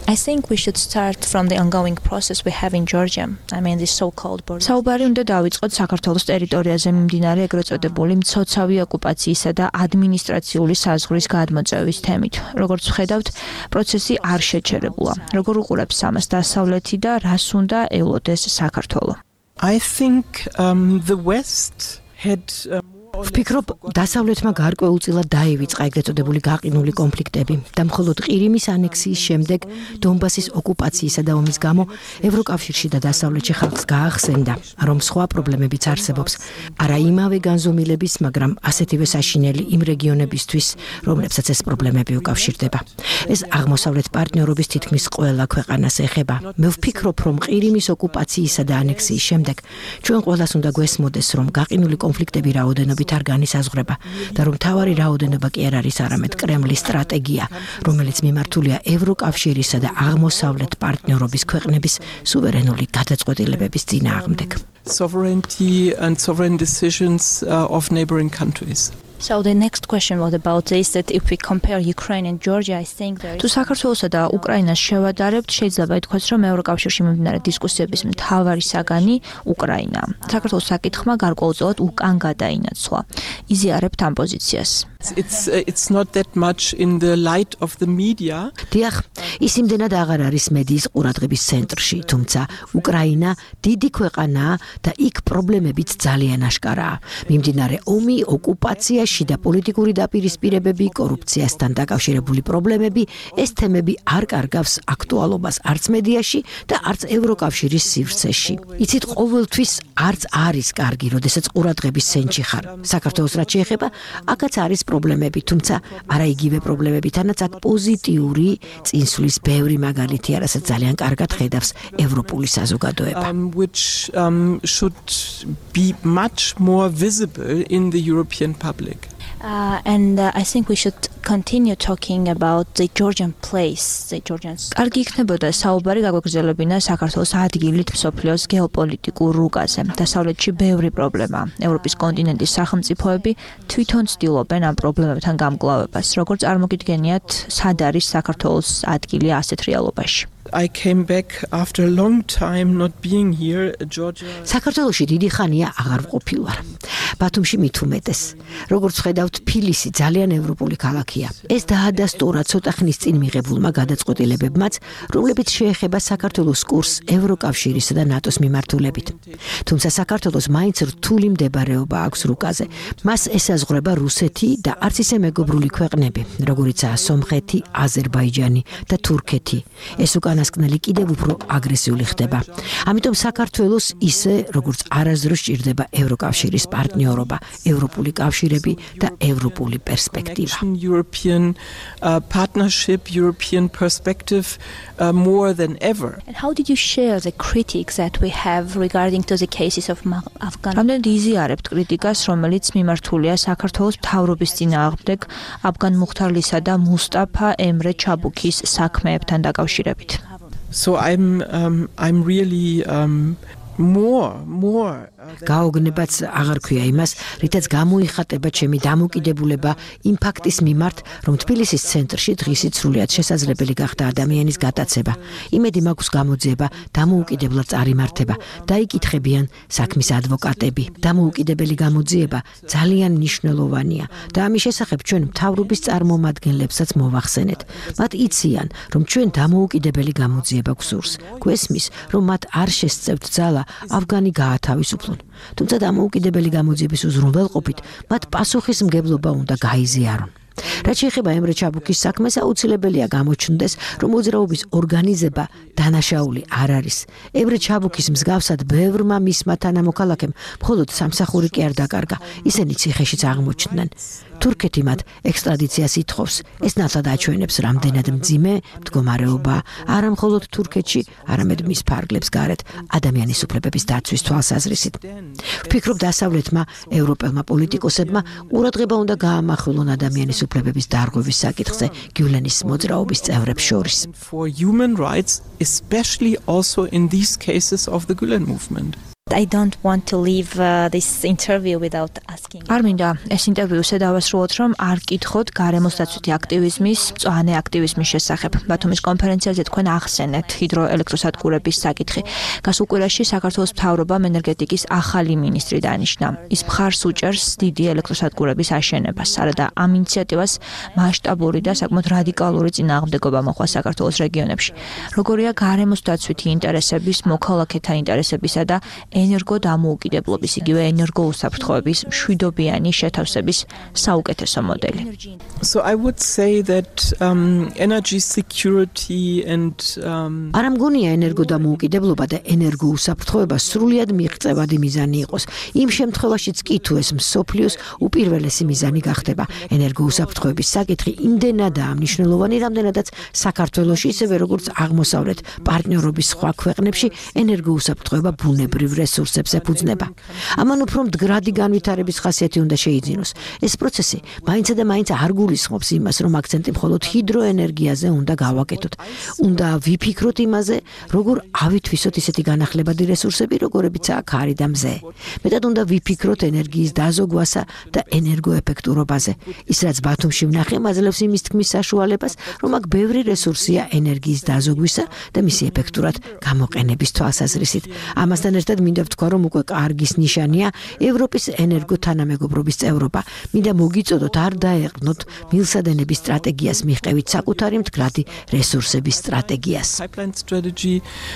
I think we should start from the ongoing process we have in Georgia. I mean this so-called border. საუბარი უნდა დავიწყოთ საქართველოს ტერიტორიაზე მიმდინარე ეგრეთ წოდებული მცოცავი ოკუპაციისა და ადმინისტრაციული საზღვრის გადმოწევის თემით. როგორც ვხედავთ, პროცესი არ შეჩერებულა. როგორ უყურებს ამას დასავლეთი და რას უნდა ელოდეს საქართველო? I think the West had ვფიქრობ, დასავლეთმა გარკვეულწილად დაივიწყა ეგრეთ წოდებული გაყინული კონფლიქტები და მხოლოდ ყირიმის ანექსიის შემდეგ დონბასის ოკუპაციისა და ომის გამო ევროკავშირში და დასავლეთში ხალხს გაახსენდა, რომ სხვა პრობლემებიც არსებობს, არა იმავე განზომილების, მაგრამ ასეთივე საშინელი იმ რეგიონებისთვის, რომლებსაც ეს პრობლემები უკავშირდება. ეს აღმოსავლეთ პარტნიორობის თითქმის ყველა ქვეყანას ეხება. მე ვფიქრობ, რომ ყირიმის ოკუპაციისა და ანექსიის შემდეგ ჩვენ ყველას უნდა გვესმოდეს, რომ გაყინული კონფლიქტები რაოდენობით არ განისაზღვრება და რომ თავარი რაოდენობა კი არ არის არამედ კრემლის სტრატეგია, რომელიც მიმართულია ევროკავშირისა და აღმოსავლეთ პარტნიორობის ქვეყნების სუვერენული გადაწყვეტილებების წინააღმდეგ. Sovereignty and sovereign decisions of neighboring countries. So the next question was about this that if we compare Ukraine and Georgia, I think there is თუ საქართველოსა და უკრაინას შევადარებთ, შეიძლება ითქვას, რომ ევროკავშირში მიმდინარე დისკუსიების მთავარი საგანი უკრაინაა. საქართველოს საკითხმა გარკვეულწილად უკან გადაინაცვლა. იზიარებთ ამ პოზიციას. It's not that much in the light of the media. დიახ, ის იმდენად აღარ არის მედიის ყურადღების ცენტრში, თუმცა უკრაინა დიდი ქვეყანაა და იქ პრობლემებიც ძალიან აშკარაა. მიმდინარე ომი, ოკუპაცია, შიდა პოლიტიკური დაპირისპირებები, კორუფციასთან დაკავშირებული პრობლემები, ეს თემები არ კარგავს აქტუალობას არც მედიაში და არც ევროკავშირის სივრცეში. იცით, ყოველთვის არც არის კარგი, როდესაც ყურადღების ცენტრში ხარ. საქართველოს რაც შეეხება, აქაც არის პრობლემები, თუმცა არა იგივე პრობლემები, თანაც აქ პოზიტიური წინსვლის ბევრი მაგალითი არასაც ძალიან კარგად ხედავს ევროპული საზოგადოება. Which should be much more visible in the European public. And I think we should continue talking about the Georgian place, the Georgians. კარგი იქნებოდა საუბარი გაგვეგრძელებინა საქართველოს ადგილით მსოფლიოს გეოპოლიტიკურ რუკაზე. დასავლეთში ბევრი პრობლემაა. ევროპის კონტინენტის სახელმწიფოები თვითონ ცდილობენ ამ პრობლემებთან გამკლავებას. როგორც წარმოგიდგენიათ, სად არის საქართველოს ადგილი ასეთ რეალობაში? I came back after a long time not being here, Georgia. საქართველოში დიდი ხანია აღარ ვყოფილვარ. ბათუმში მით უმეტეს. როგორც ხედავთ, თბილისი ძალიან ევროპული ქალაქია. ეს დაადასტურა ცოტა ხნის წინ მიღებულმა გადაწყვეტილებებმაც, რომლებიც შეეხება საქართველოს კურსს ევროკავშირისა და ნატოს მიმართულებით. თუმცა საქართველოს მაინც რთული მდებარეობა აქვს რუკაზე. მას ესაზღვრება რუსეთი და არც ისე მეგობრული ქვეყნები, როგორიცაა სომხეთი, აზერბაიჯანი და თურქეთი. ეს უკანასკნელი კიდევ უფრო აგრესიული ხდება. ამიტომ საქართველოს ისე, როგორც არასდროს ჭირდება ევროკავშირის პარტნიორობა, ევროპული კავშირები და ევროპული პერსპექტივა. European partnership, European perspective more than ever. And how did you share the critiques that we have regarding to the cases of Afghan? რამდენად იზიარებთ კრიტიკას, რომელიც მიმართულია საქართველოს მთავრობის წინააღმდეგ აფგან მუხთარლისა და მუსტაფა ემრე ჩაბუქის საქმეებთან დაკავშირებით? So I'm really more გაოგნებაც აღარ ქვია იმას, რითაც გამოიხატება ჩემი დამოკიდებულება იმ ფაქტის მიმართ, რომ თბილისის ცენტრში დღისით სრულიად შესაძლებელი გახდა ადამიანის გატაცება. იმედი მაქვს გამოძიება დამოუკიდებლად წარიმართება. დაიკითხებიან საქმის ადვოკატები. დამოუკიდებელი გამოძიება ძალიან მნიშვნელოვანია და ამის შესახებ ჩვენ მთავრობის წარმომადგენლებსაც მოვახსენეთ. მათ იციან, რომ ჩვენ დამოუკიდებელი გამოძიება გვსურს. გვესმის, რომ მათ არ შესწევთ ძალა აფგანი გაათავისუფლონ. თუმცა დამოუკიდებელი გამოძიების უზრუნველყოფით მათ პასუხისმგებლობა უნდა გაიზიარონ. რაც შეეხება ემრე ჩაბუქის საქმეს, აუცილებელია გამოჩნდეს, რომ მოძრაობის ორგანიზება დანაშაული არ არის. ემრე ჩაბუქის მსგავსად ბევრმა მისმა თანამოქალაქემ მხოლოდ სამსახური კი არ დაკარგა, ისინი ციხეშიც აღმოჩნდნენ. თურქეთი მათ ექსტრადიციას ითხოვს. ეს ნათლად აჩვენებს, რამდენად მძიმე მდგომარეობა არა მხოლოდ თურქეთში, არამედ მის ფარგლებს გარეთ ადამიანის უფლებების დაცვის თვალსაზრისით. ვფიქრობ, დასავლეთმა ევროპელმა პოლიტიკოსებმა ყურადღება უნდა გაამახვილონ ადამიანის უფლებების დარღვევის საკითხზე გიულენის მოძრაობის წევრებს შორის. For human rights, especially also in these cases of the Gülen movement. I don't want to leave this interview without asking. არ მინდა ეს ინტერვიუ დავასრულოთ, რომ არ კითხოთ გარემოსდაცვითი აქტივიზმის, მწვანე აქტივიზმის შესახებ. ბათუმის კონფერენციაზე თქვენ ახსენეთ ჰიდროელექტროსადგურების საკითხი. გასულ კვირაში საქართველოს მთავრობამ ენერგეტიკის ახალი მინისტრი დანიშნა. ის მხარს უჭერს დიდი ელექტროსადგურების აშენებას. არადა ამ ინიციატივას მასშტაბური და საკმაოდ რადიკალური წინააღმდეგობა მოხდა საქართველოს რეგიონებში. როგორია გარემოსდაცვითი ინტერესების, მოქალაქეთა ინტერესებისა და ენერგო დამოუკიდებლობის, იგივე ენერგოუსაფრთხოების მშვიდობიანი შეთავსების საუკეთესო მოდელი. So I would say that energy security and არ მგონია ენერგო დამოუკიდებლობა და ენერგოუსაფრთხოება სრულიად მიღწევადი მიზანი იყოს. იმ შემთხვევაშიც კი თუ ეს მსოფლიოს უპირველესი მიზანი გახდება. ენერგოუსაფრთხოების საკითხი იმდენადაა მნიშვნელოვანი, რამდენადაც საქართველოში, ისევე როგორც აღმოსავლეთ პარტნიორობის სხვა ქვეყნებში ენერგოუსაფრთხოება ბუნებრივ რესურსებს ეფუძნება. ამან უფრო მდგრადი განვითარების ხასიათი უნდა შეიძინოს. ეს პროცესი მაინცა და მაინც არ გულისხმობს იმას, რომ აქცენტი მხოლოდ ჰიდროენერგიაზე უნდა გავაკეთოთ. უნდა ვიფიქროთ იმაზე, როგორ ავითვისოთ ისეთი განახლებადი რესურსები, როგორებიცაა ქარი და მზე. მეტად უნდა ვიფიქროთ ენერგიის დაზოგვასა და ენერგოეფექტურობაზე. ის რაც ბათუმში ვნახე, აძლევს იმის თქმის საშუალებას, რომ აქ ბევრი რესურსია ენერგიის დაზოგვისა და მისი ეფექტურად გამოყენების თვალსაზრისით. ამასთან ერთად მინდა ვთქვა, რომ უკვე კარგის ნიშანია ევროპის ენერგოთანამეგობრობის წევრობა. მინდა მოგიწოდოთ, არ დაეყრდნოთ მილსადენების სტრატეგიას მიღებით საკუთარი მდგრადი რესურსების სტრატეგიას. pipeline strategy,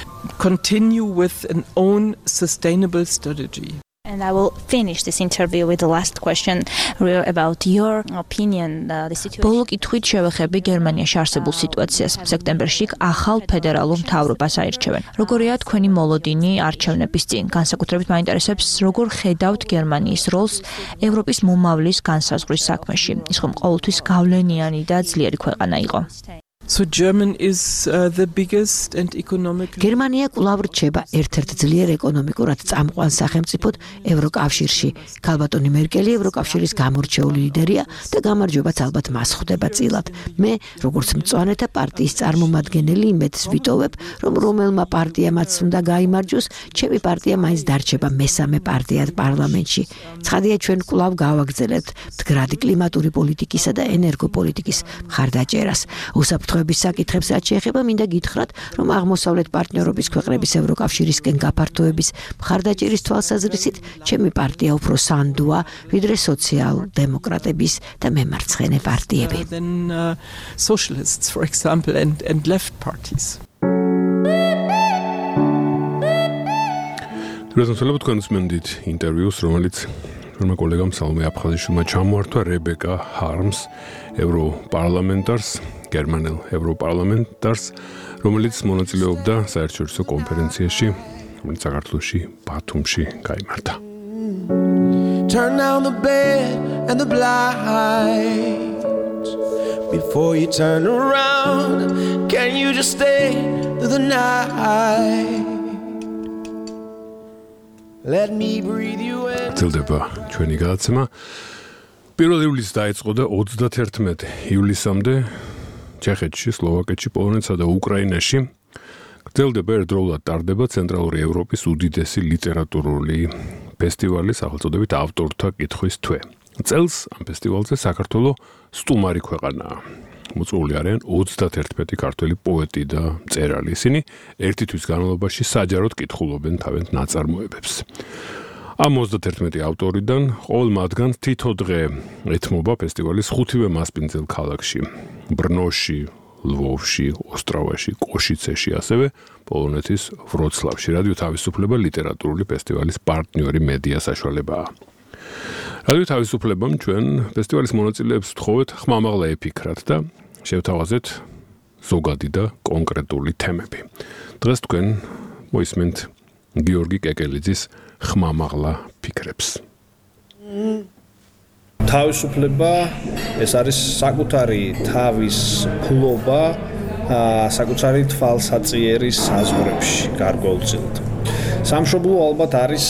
continue with an own sustainable strategy. And I will finish this interview with the last question about your opinion the situation. ბოლო კითხვით შევეხები გერმანიაში არსებულ სიტუაციას. სექტემბერში ახალ ფედერალურ მთავრობას აირჩევენ. როგორია თქვენი მოლოდინი არჩევნების წინ? განსაკუთრებით მაინტერესებს, როგორ ხედავთ გერმანიის როლს ევროპის მომავლის განსაზღვრის საქმეში. ის ხომ ყოველთვის გავლენიანი და ძლიერი ქვეყანა იყო. So German is the biggest and economically გერმანია კვლავ რჩება ერთ-ერთ ძლიერ ეკონომიკურად წამყვან სახელმწიფოდ ევროკავშირში. ქალბატონი მერკელი ევროკავშირის გამორჩეული ლიდერია და გამარჯვებაც ალბათ მას ხვდება წილად. მე, როგორც მწვანეთა პარტიის წარმომადგენელი, იმედს ვიტოვებ, რომ რომელმა პარტიამაც უნდა გაიმარჯვოს, ჩემი პარტია მაინც დარჩება მესამე პარტიად პარლამენტში. ცხადია, ჩვენ კვლავ გავაგრძელებთ მდგრადი კლიმატური პოლიტიკისა და ენერგოპოლიტიკის მხარდაჭერას. უსაფრთხოების საკითხებს რაც შეეხება, მინდა გითხრათ, რომ აღმოსავლეთ პარტნიორობის ქვეყნების ევროკავშირისკენ გაფართოების მხარდაჭერის თვალსაზრისით, ჩემი პარტია უფრო სანდოა, ვიდრე სოციალ-დემოკრატების და მემარცხენე პარტიები. Socialists, for example, and left parties. რეზონსელებ თქვენს მენდით ინტერვიუს, რომელიც რომა კოლეგამ სალომე აფხაზიშვილმა ჩამოართვა რებეკა ჰარმს, ევროპარლამენტარს, გერმანელ ევროპარლამენტარს, რომელიც მონაწილეობდა საერთაშორისო კონფერენციაში, რომელიც საქართველოში ბათუმში გაიმართა. Turn down the bed and the blinds before you turn around. Can you just stay through the night? Let me breathe you in. Წილდება ჩვენი გადაცემა. 1 ივლისს დაიწყო და 31 ივლისამდე ჩეხეთში, სლოვაკეთში, პოლონეთსა და უკრაინაში გრძელდება ერთდროულად ტარდება ცენტრალური ევროპის უდიდესი ლიტერატურული ფესტივალი სახელწოდებით ავტორთა კითხვის თვე. წელს ამ ფესტივალზე საქართველო სტუმარი ქვეყანაა. მოწვეული არიან 31 ქართველი პოეტი და მწერალი. ისინი ერთი თვის განმავლობაში საჯაროდ კითხულობენ თავიანთ ნაწარმოებებს. ამ 31 ავტორიდან ყოველ მათგანს თითო დღე ეთმობა ფესტივალის 5-ვე მასპინძელ ქალაქში: ბრნოში, ლვოვში, ოსტროვაში, კოშიცეში, ასევე პოლონეთის ვროცლავში. რადიო თავისუფლება ლიტერატურული ფესტივალის პარტნიორი მედია საშუალებაა. რადიო თავისუფლებამ ჩვენ ფესტივალის მონაწილეებს ვთხოვეთ ხმამაღლა ეფიქრათ და შევთავაზეთ ზოგადი და კონკრეტული თემები. დღეს თქვენ მოისმენთ გიორგი კეკელიძის ხმამაღლა ფიქრებს. თავისუფლება ეს არის საკუთარი თავის ფლობა საკუთარი თვალსაწიერის საზღვრებში გარკვეულწილად. სამშობლო ალბათ არის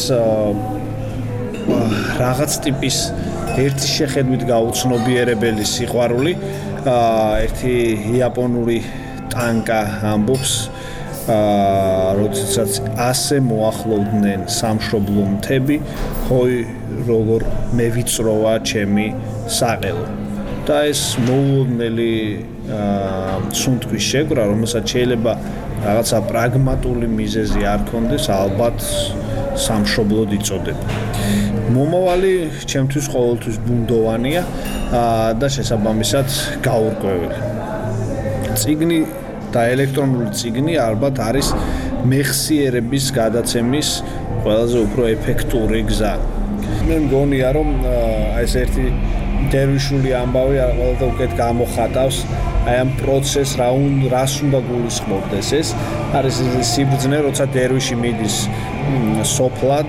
რაღაც ტიპის ერთი შეხედვით გაუცნობიერებელი სიყვარული. ერთი იაპონური ტანკა ამბობს როდესაც ასე მოახლოვდნენ სამშობლო მთები, ხოი როგორ მევიწროვა ჩემი საყელო. და ეს მოულოდნელი სუნთქვის შეკრა, რომელსაც შეიძლება რაღაცა პრაგმატული მიზეზი არ ქონდეს, ალბათ სამშობლოდ იწოდება. მომავალი ჩემთვის ყოველთვის ბუნდოვანია და შესაბამისად გაურკვეველი. წიგნი და ელექტრონული წიგნი ალბათ არის მეხსიერების გადაცემის ყველაზე უფრო ეფექტური გზა. მე მგონია რომ ეს ერთი დერვიშული ამბავი ყველა უკეთ გამოხატავს აი ამ პროცესს რას უნდა გულისხმობდეს ეს არის სიბრძნე როცა დერვიში მიდის სოფლად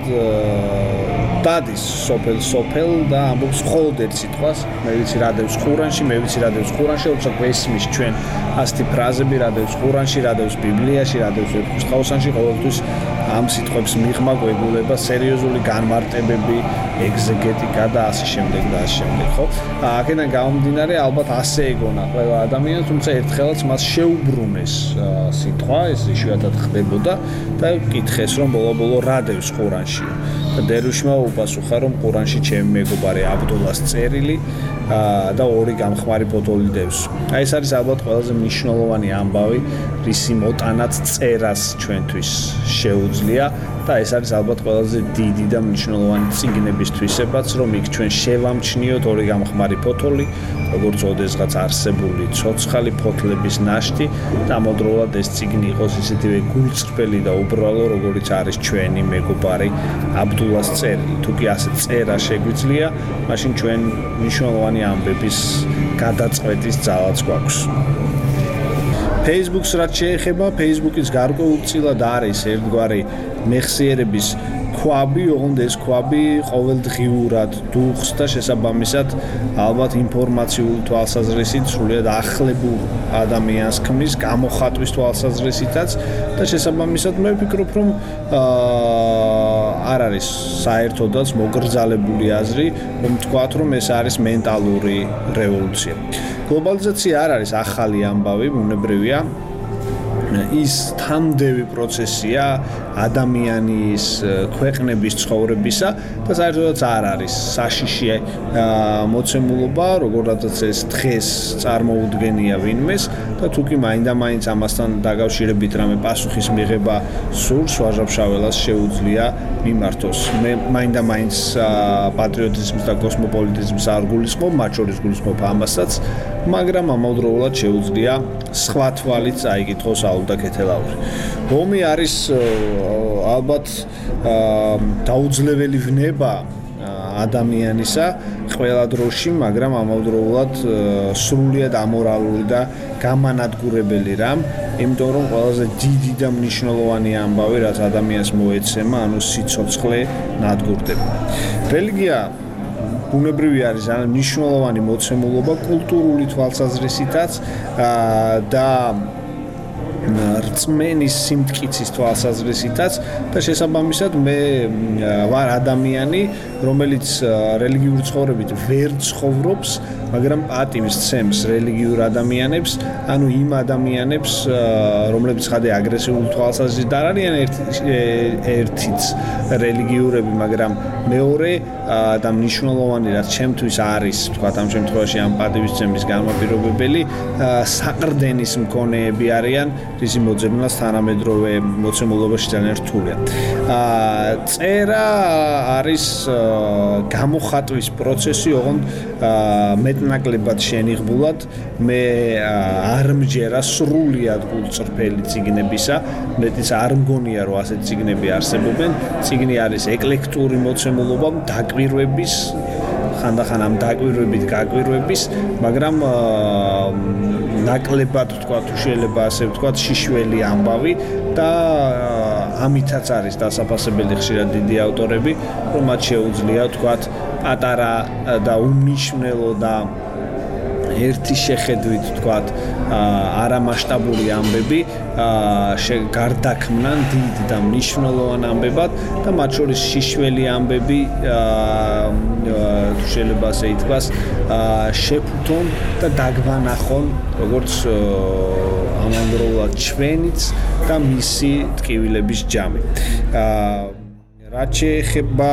დადის სოფელ და ამბობს მხოლოდ ერთ სიტყვას მე ვიცი რა დევს ყურანში როცა გვესმის ჩვენ ასეთი ფრაზები რა დევს ყურანში რა დევს ბიბლიაში რა დევს ეპისტოლაში ყოველთვის ამ სიტყვებს მიღმა გვეგულება სერიოზული განმარტებები ეგზეგეტიკა და ასე შემდეგ ხო აქედან გამომდინარე ალბათ ასე ეგონა ყველა ადამიანი თუმცა ერთხელაც მას შეუბრუნეს სიტყვა ეს იშვიათად ხდებოდა და კითხეს რომ ბოლო რა დევს ყურანში და დერვიშმა უპასუხა რომ ყურანში ჩემი მეგობარი აბდულას წერილი და ორი გამხმარი ბოთოლი დევს აი ეს არის ალბათ ყველაზე მნიშვნელოვანი ამბავი რისი მოტანაც წერას ჩვენთვის შეუძლია და ეს არის ალბათ ყველაზე დიდი და მნიშვნელოვანი წიგნებისთვისაც რომ იქ ჩვენ შევამჩნიოთ ორი გამხმარი ბოთოლი როგორც ოდესღაც არსებული ცოცხალი ფოთლების ნაშთი და ამავდროულად ეს წიგნი იყოს ისეთივე გულწრფელი და უბრალო როგორიც არის ჩვენი მეგობარი აბდულას წერილი თუ კი ასე წერა შეგვიძლია მაშინ ჩვენ მნიშვნელოვანი ამბების გადაწყვეტის ძალაც გვაქვს Facebook-ს რაც შეეხება, Facebook-ის გარკვეულწილად არის ერთგვარი მეხსიერების ქვაბი, ოღონდ ეს ქვაბი ყოველდღიურად დუხს და შესაბამისად ალბათ ინფორმაციული თვალსაზრისით სრულიად ახლებულ ადამიანს ქმნის გამოხატვის თვალსაზრისითაც და შესაბამისად მე ვფიქრობ რომ არ არის საერთოდაც მოგრძალებული აზრი რომ თქვათ რომ ეს არის მენტალური რევოლუცია. გლობალიზაცია არ არის ახალი ამბავი, ბუნებრივია ის თამდევი პროცესია ადამიანის ქვეყნების ცხოვრებისა და საერთოდაც არ არის საშიში მოცემულობა, როგორაც ეს დღეს წარმოუდგენია ვინმეს და თუკი მაინდა-მაინც ამასთან დაკავშირებით რამე პასუხის მიღება სურს, ვაჟა-ფშაველას შეუძლია მიმართოს. მე მაინდა-მაინც პატრიოტიზმს და კოსმოპოლიტიზმს არ გულისხმობ, მათ შორის გულისხმობ ამასაც, მაგრამ ამავდროულად შეუძლია სხვა თვალით წაიკითხოს აუდა კეთილაური. ომი არის ალბათ დაუძლეველი ვნება ადამიანისა ყველა დროში, მაგრამ ამავდროულად სრულიად ამორალური და გამანადგურებელი რამ, იმიტომ რომ ყველაზე დიდი და მნიშვნელოვანი ამბავი, რაც ადამიანს მოეცემა, ანუ სიცოცხლე ნადგურდება. რელიგია ბუნებრივი არის მნიშვნელოვანი მოცემულობა კულტურული თვალსაზრისითაც და რწმენის სიმტკიცის თვალსაზრისითაც და შესაბამისად მე ვარ ადამიანი რომელიც რელიგიურ ცხოვრებით ვერ ცხოვრობს მაგრამ პატივს ცემს რელიგიურ ადამიანებს ანუ იმ ადამიანებს რომლებიც ხადე აგრესიული თვალსაზრისით არ არიან ერთიც რელიგიურები მაგრამ მეორე და მნიშვნელოვანი რაც ჩემთვის არის თქვა ამ შემთხვევაში ამ პატივის ცემის განმაპირობებელი საყრდენის მქონეები არიან რისი მოძებნას თანამედროვე მოცემულობაში ძალიან რთულია. წერა არის გამოხატვის პროცესი, ოღონდ მეტნაკლებად შენიღბულად მე არ მჯერა სრულიად გულწრფელი წიგნებისა, მეტიც არ მგონია რომ ასეთი წიგნები არსებობენ. წიგნი არის ეკლექტური მოცემულობა, დაკვირვების ხანდახან ამ დაკვირვებით გაკვირვების, მაგრამ ნაკლებად თქვა თუ შეიძლება ასე ვთქვა შიშველი ამბავი და ამითაც არის დასაფასებელი ხშირად დიდი ავტორები, რომ მათ შეუძლია თქვა პატარა და უმნიშვნელო და ერთი შეხედვით თქვა არამასშტაბური ამბები გარდაქმნან დიდ და მნიშვნელოვან ამბებად და მათ შორის შიშველი ამბები თუ შეიძლება ასე ითქვას, შეფუთონ და დაგვანახონ როგორც ამავდროულად ჩვენიც და მისი ტკივილების ჯამი. რაც შეეხება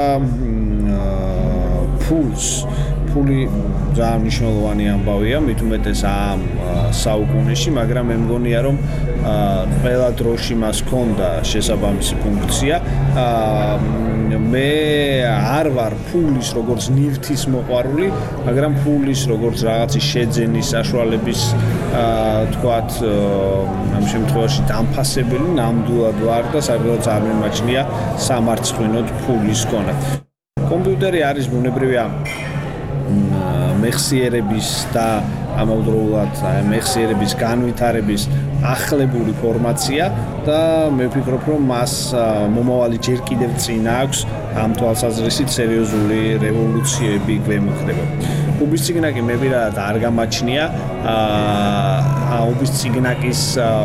ფული ძალიან მნიშვნელოვანი ამბავია, მით უმეტეს ამ საუკუნეში, მაგრამ მე მგონია რომ ყველა დროში მას ჰქონდა შესაბამისი ფუნქცია. მე არ ვარ ფულის როგორც ნივთის მოყვარული, მაგრამ ფულის როგორც რაღაცის შეძენის საშუალების თქვათ ამ შემთხვევაში დამფასებელი ნამდვილად ვარ და საერთოდ არ მიმაჩნია სამარცხვინოდ ფულის ქონა. კომპიუტერი არის ბუნებრივია მეხსიერების და ამავდროულად მეხსიერების განვითარების ახლებური ფორმაცია და მე ვფიქრობ რომ მას მომავალი ჯერ კიდევ წინ აქვს ამ თვალსაზრისით სერიოზული რევოლუციები გვემოქმედება. უბის ციგნაკი მე პირადად არ გამაჩნია უბის ციგნაკის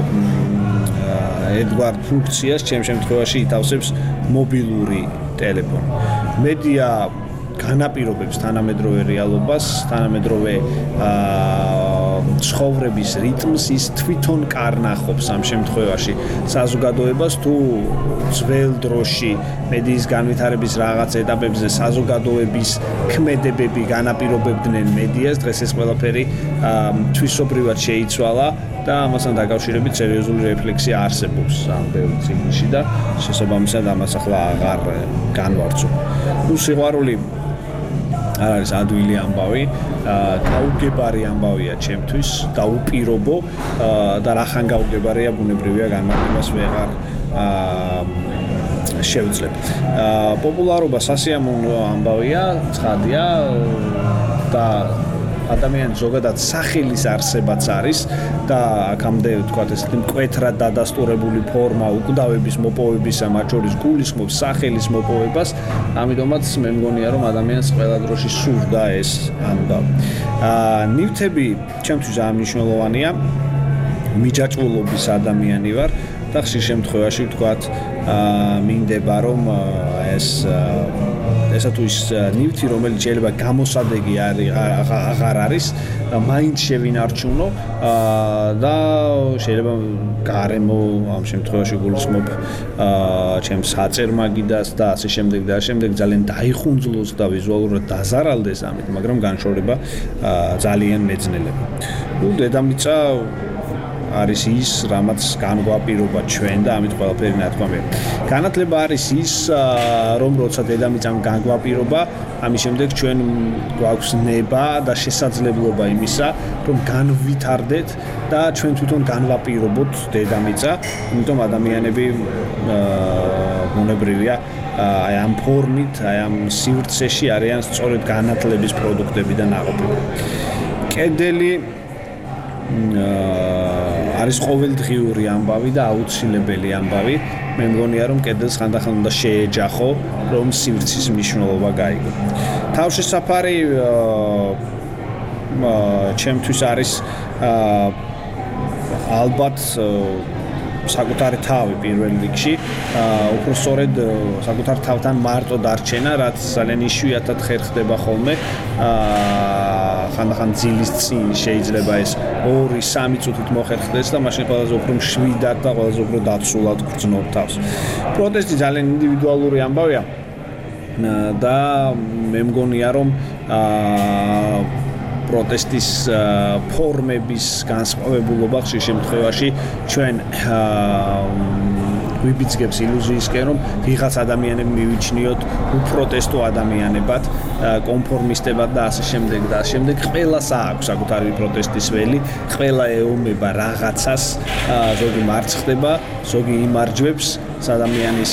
ერთგვარ ფუნქციას ჩემ შემთხვევაში ითავსებს მობილური ტელეფონი. მედია განაპირობებს თანამედროვე რეალობას, თანამედროვე ცხოვრების რიტმს, ის თვითონ კარნახობს ამ შემთხვევაში საზოგადოებას თუ ძველ დროში მედიის განვითარების რაღაც ეტაპებზე საზოგადოების ქმედებები განაპირობებდნენ მედიას, დღეს ეს ყველაფერი თვისობრივად შეიცვალა და ამასთან დაკავშირებით სერიოზული რეფლექსია არსებობს ამ ბევრ ციგნში და შესაბამისად ამას ახლა აღარ განვარცობ. სიყვარული არ არის ადვილი ამბავი, გაუგებარი ამბავია ჩემთვის, დაუპირობო და რახან გაუგებარია ბუნებრივია განმარტებას ვეღარ შევძლებ. პოპულარობა სასიამოვნო ამბავია, ცხადია და ადამიანი ზოგადად სახელის არსებაც არის და აქამდე ვთქვათ ესეთი მკვეთრად დადასტურებული ფორმა უკვდავების მოპოვებისა, მათ შორის გულისხმობს სახელის მოპოვებას, ამიტომაც მე მგონია რომ ადამიანს ყველა დროში სურდა ეს ამბავი. ნივთები ჩემთვის ძალიან მნიშვნელოვანია, მიჯაჭვულობის ადამიანი ვარ და ხშირ შემთხვევაში ვთქვათ მინდება რომ ესა თუ ის ნივთი რომელიც შეიძლება გამოსადეგი აღარ არის მაინც შევინარჩუნო და შეიძლება გარემო ამ შემთხვევაში გულისხმობ ჩემს საწერ-მაგიდას და ასე შემდეგ და შემდეგ ძალიან დაიხუნძლოს და ვიზუალურად დაზარალდეს ამით, მაგრამ განშორება ძალიან მეძნელება. დედამიწა არის ის, რამაც განგვაპირობა ჩვენ და ამით ყველაფერი ნათქვამია. განათლება არის ის, რომ როცა დედამიწამ განგვაპირობა, ამის შემდეგ ჩვენ გვაქვს ნება და შესაძლებლობა იმისა, რომ განვითარდეთ და ჩვენ თვითონ განვაპირობოთ დედამიწა. იმიტომ ადამიანები ბუნებრივია აი ამ ფორმით, აი ამ სივრცეში არიან სწორედ განათლების პროდუქტები და ნაყოფები. კედელი არის ყოველდღიური ამბავი და აუცილებელი ამბავი. მე მგონია რომ კედელს ხანდახან უნდა შეეჯახო, რომ სივრცის მნიშვნელობა გაიგო. თავშესაფარი ჩემთვის არის ალბათ საკუთარი თავი პირველ რიგში, უფრო სწორედ საკუთარ თავთან მარტო დარჩენა, რაც ძალიან იშვიათად ხერხდება ხოლმე. ხანდახან ძილის წინ შეიძლება ეს 2-3 წუთით მოხერხდეს და მაშინ ყველაზე უფრო მშვიდად და ყველაზე უფრო დაცულად გრძნობ თავს. პროტესტი ძალიან ინდივიდუალური ამბავია და მე მგონია რომ პროტესტის ფორმების განსხვავებულობა ხშირ შემთხვევაში ჩვენ ვიბიძგებს ილუზიისკენ, რომ ვიღაც ადამიანები მივიჩნიოთ უპროტესტო ადამიანებად, კონფორმისტებად და ასე შემდეგ და ასე შემდეგ. ყველას აქვს საკუთარი პროტესტის ველი, ყველა ეომება რაღაცას, ზოგი მარცხდება, ზოგი იმარჯვებს, ადამიანის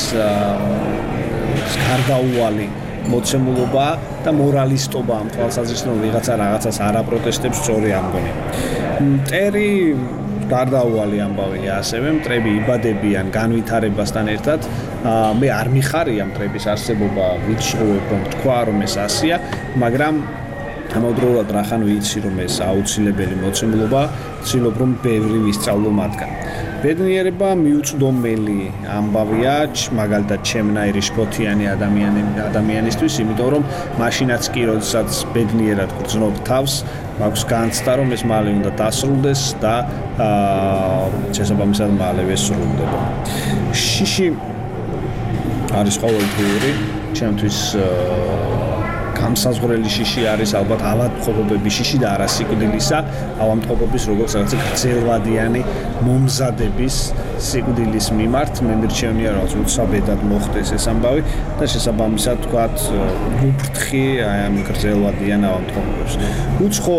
გარდაუვალი მოცემულობა და მორალისტობა ამ თვალსაზრისით, რომ ვიღაცა რაღაცას არ აპროტესტებს, სწორი არ მგონია. მტერი გარდაუვალი ამბავია ასევე, მტრები იბადებიან განვითარებასთან ერთად. მე არ მიხარია მტრების არსებობა, ვიცხოვებ რომ თქვა რომ ეს ასია, მაგრამ ამავდროულად რახან ვიცი რომ ეს აუცილებელი მოცემულობა ცდილობ რომ ბევრი ვისწავლო მათგან ბედნიერება მიუწვდომელი ამბავია მაგალითად ჩემნაირი შფოთიანი ადამიანისთვის იმიტომ რომ მაშინაც კი როდესაც ბედნიერად გრძნობ თავს მაქვს განცდა რომ ეს მალე უნდა დასრულდეს და შესაბამისად მალევე სრულდება შიში არის ყოველდღიური ჩემთვის გამსაზღვრელი შიში არის ალბათ ავადმყოფობების შიში და არა სიკვდილისა ავადმყოფობის როგორც რაღაცა გრძელვადიანი მომზადების სიკვდილის მიმართ მე მირჩევნია რომ უცაბედად მოხდეს ეს ამბავი და შესაბამისად თქვათ უფრთხი აი ამ გრძელვადიან ავადმყოფობებს უცხო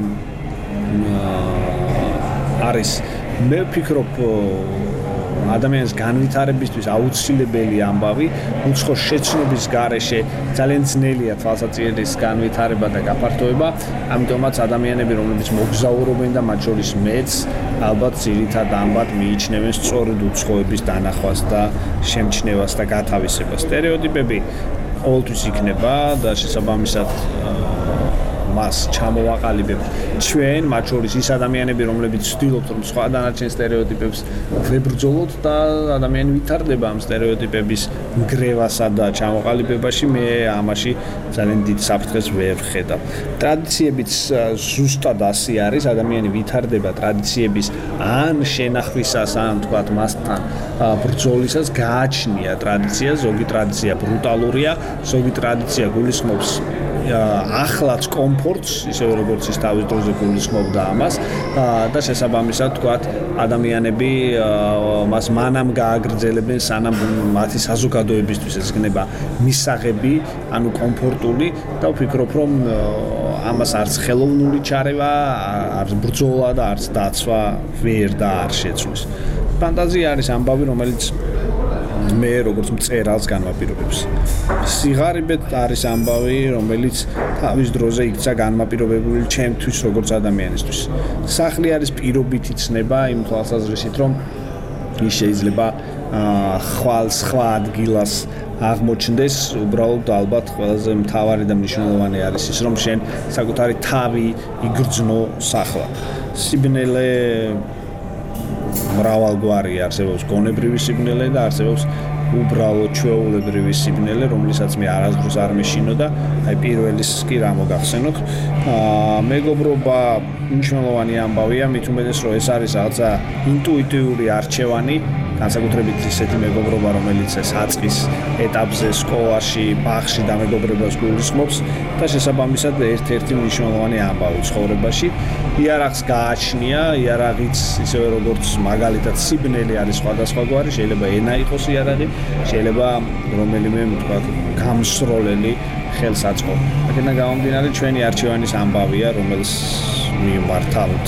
არის მე ვფიქრობ ადამიანის განვითარებისთვის აუცილებელი ამბავი უცხო შეცნობის გარეშე ძალიან ძნელია თვალსაჩინოს განვითარება და გაფართოება ამიტომაც ადამიანები რომლებიც მოგზაურობენ და მათ შორის მეც ალბათ ძირითად ამბად მიიჩნევენ სწორედ უცხოების დანახვას და შემჩნევას და გათავისებას სტერეოტიპები ყოველთვის იქნება და შესაბამისად მას ჩამოვაყალიბებთ ჩვენ მათ შორის ის ადამიანები რომლებიც ცდილობთ რომ სხვა დანარჩენ სტერეოტიპებს ვებრძოლოთ და ადამიანი ვითარდება ამ სტერეოტიპების ნგრევასა და ჩამოყალიბებაში მე ამაში ძალიან დიდ საფრთხეს ვერ ვხედავ ტრადიციებიც ზუსტად ასე არის ადამიანი ვითარდება ტრადიციების ან შენახვისას ან თქვათ მასთან ბრძოლისას გააჩნია ტრადიცია ზოგი ტრადიცია ბრუტალურია ზოგი ტრადიცია გულისხმობს ახლაც კომფორტს, ისე როგორც ის თავის დროზე გულისხმობდა ამას და შესაბამისად თქვათ ადამიანები მას მანამ გააგრძელებენ სანამ მათი საზოგადოებისთვის ეს იქნება მისაღები, ანუ კომფორტული და ვფიქრობ რომ ამას არც ხელოვნური ჩარევა, არც ბრძოლა და არც დაცვა ვერ და არ შეცვლის. ფანტაზია არის ამბავი, რომელიც მე როგორც მწერალს განმაპირობებს. სიღარიბეთ არის ამბავი, რომელიც თავის დროზე იქცა განმაპირობებული ჩემთვის როგორც ადამიანისთვის. სახლი არის პირობითი ცნება იმ თვალსაზრისით, რომ ის შეიძლება ხვალ სხვა ადგილას აღმოჩნდეს, უბრალოდ ალბათ ყველაზე მთავარი და მნიშვნელოვანი არის ის, რომ შენ საკუთარი თავი იგრძნო სახლად. სიბნელე მრავალგვარი არსებობს გონებრივი სიბნელე და არსებობს უბრალოდ ჩვეულებრივი სიბნელე, რომლითაც მე არასდროს არ მეშინო და აი პირველის კი რა მოგახსენოთ. მეგობრობა მნიშვნელოვანი ამბავია, მით უმეტეს რომ ეს არის რაღაცა ინტუიტიური არჩევანი, განსაკუთრებით ისეთი მეგობრობა, რომელიც ეს აწყის ეტაპზე, სკოლაში, ბაღში და მეგობრობას გულისხმობს და შესაბამისად ერთ-ერთი მნიშვნელოვანი ამბავი ცხოვრებაში. იარაღს გააჩნია, იარაღიც ისევე როგორც მაგალითად სიბნელე არის სხვადასხვაგვარი, შეიძლება ენა იყოს იარაღი, შეიძლება რომელიმე თქვათ გამსროლელი ხელსაწყო. აქედან გამომდინარე ჩვენი არჩევანის ამბავია, რომელს მიმართავთ.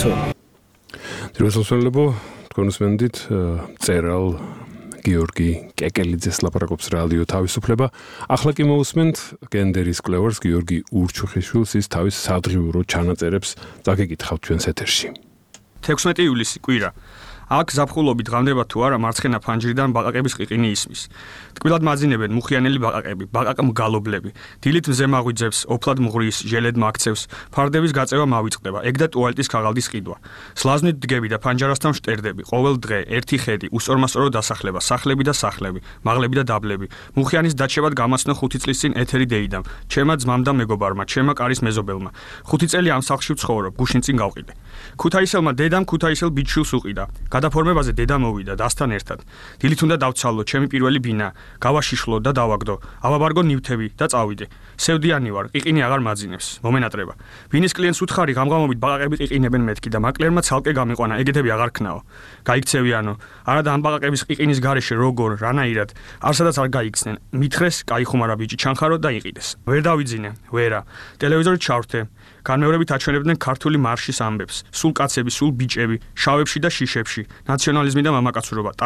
დროსელსოლებო კონსვენდით წერალ გიორგი კეკელიძეს ლაპარაკობს რადიო თავისუფლება. ახლა კი მოусმენთ გენდერის კვლევარს გიორგი ურჩუხიშვილს ის თავის სადღიურო ჩანაწერებს დაგეკითხავთ ჩვენს ეთერში. 16 ივლისი კვირა. აქ ზაფხულობით ღამდება თუ არა მარცხენა ფანჯრიდან ბაყაყების ყიყინი ისმის. ტკბილად მაძინებენ მუხიანელი ბაყაყები, ბაყაყ მგალობლები. დილით მზე მაღვიძებს, ოფლად მღრის, ჟელედ მაქცევს, ფარდების გაწევა მავიწყდება, ეგ და ტუალეტის ქაღალდის ყიდვა. სლაზნით დგები და ფანჯარასთან შტერდები, ყოველ დღე ერთი ხედი, უსწორმასწორო დასახლება, სახლები და სახლები, მაღლები და დაბლები. მუხიანის დაჩევად გამასნო 5 წლის წინ ეთერი დეიდამ, ჩემა ძმამ და მეგობარმა, ჩემა კარის მეზობელმა. 5 წელი ამ სახლში ვცხოვრობ, გუშინ წინ გავყიდე. ქუთაისელმა დედამ ქუთაისელ ბიჭშვილს უყიდა. გადაფორმებაზე დედა მოვიდა დასთან ერთად. დილით უნდა დავცალო ჩემი პირველი ბინა, გავაშიშლო და დავაგდო. ავაბარგო ნივთები და წავიდე. სევდიანი ვარ, ყიყინი აღარ მაძინებს. მომენატრება. ბინის კლიენტს უთხარი გამგამობით ბაყაყები ყიყინებენ მეთქი და მაკლერმა ცალკე გამიყვანა, ეგეთები აღარ ქნაო. გაიქცევიანო. არადა ამ ბაყაყების ყიყინის გარეშე როგორ, რანაირად, არსადაც არ გაიქცნენ. მითხრეს, კაიხუმარა ბიჭი ჩანხარო და იყიდეს. ვერ დავიძინე, ვერა. ტელევიზორი ჩავრთე. განმეორებით აჩვენებდნენ ქართული მარშის ამბებს, სულ კაცები, სულ ბიჭები, შავებში და შიშებში, ნაციონალიზმი და მამაკაცურობა, ტაში.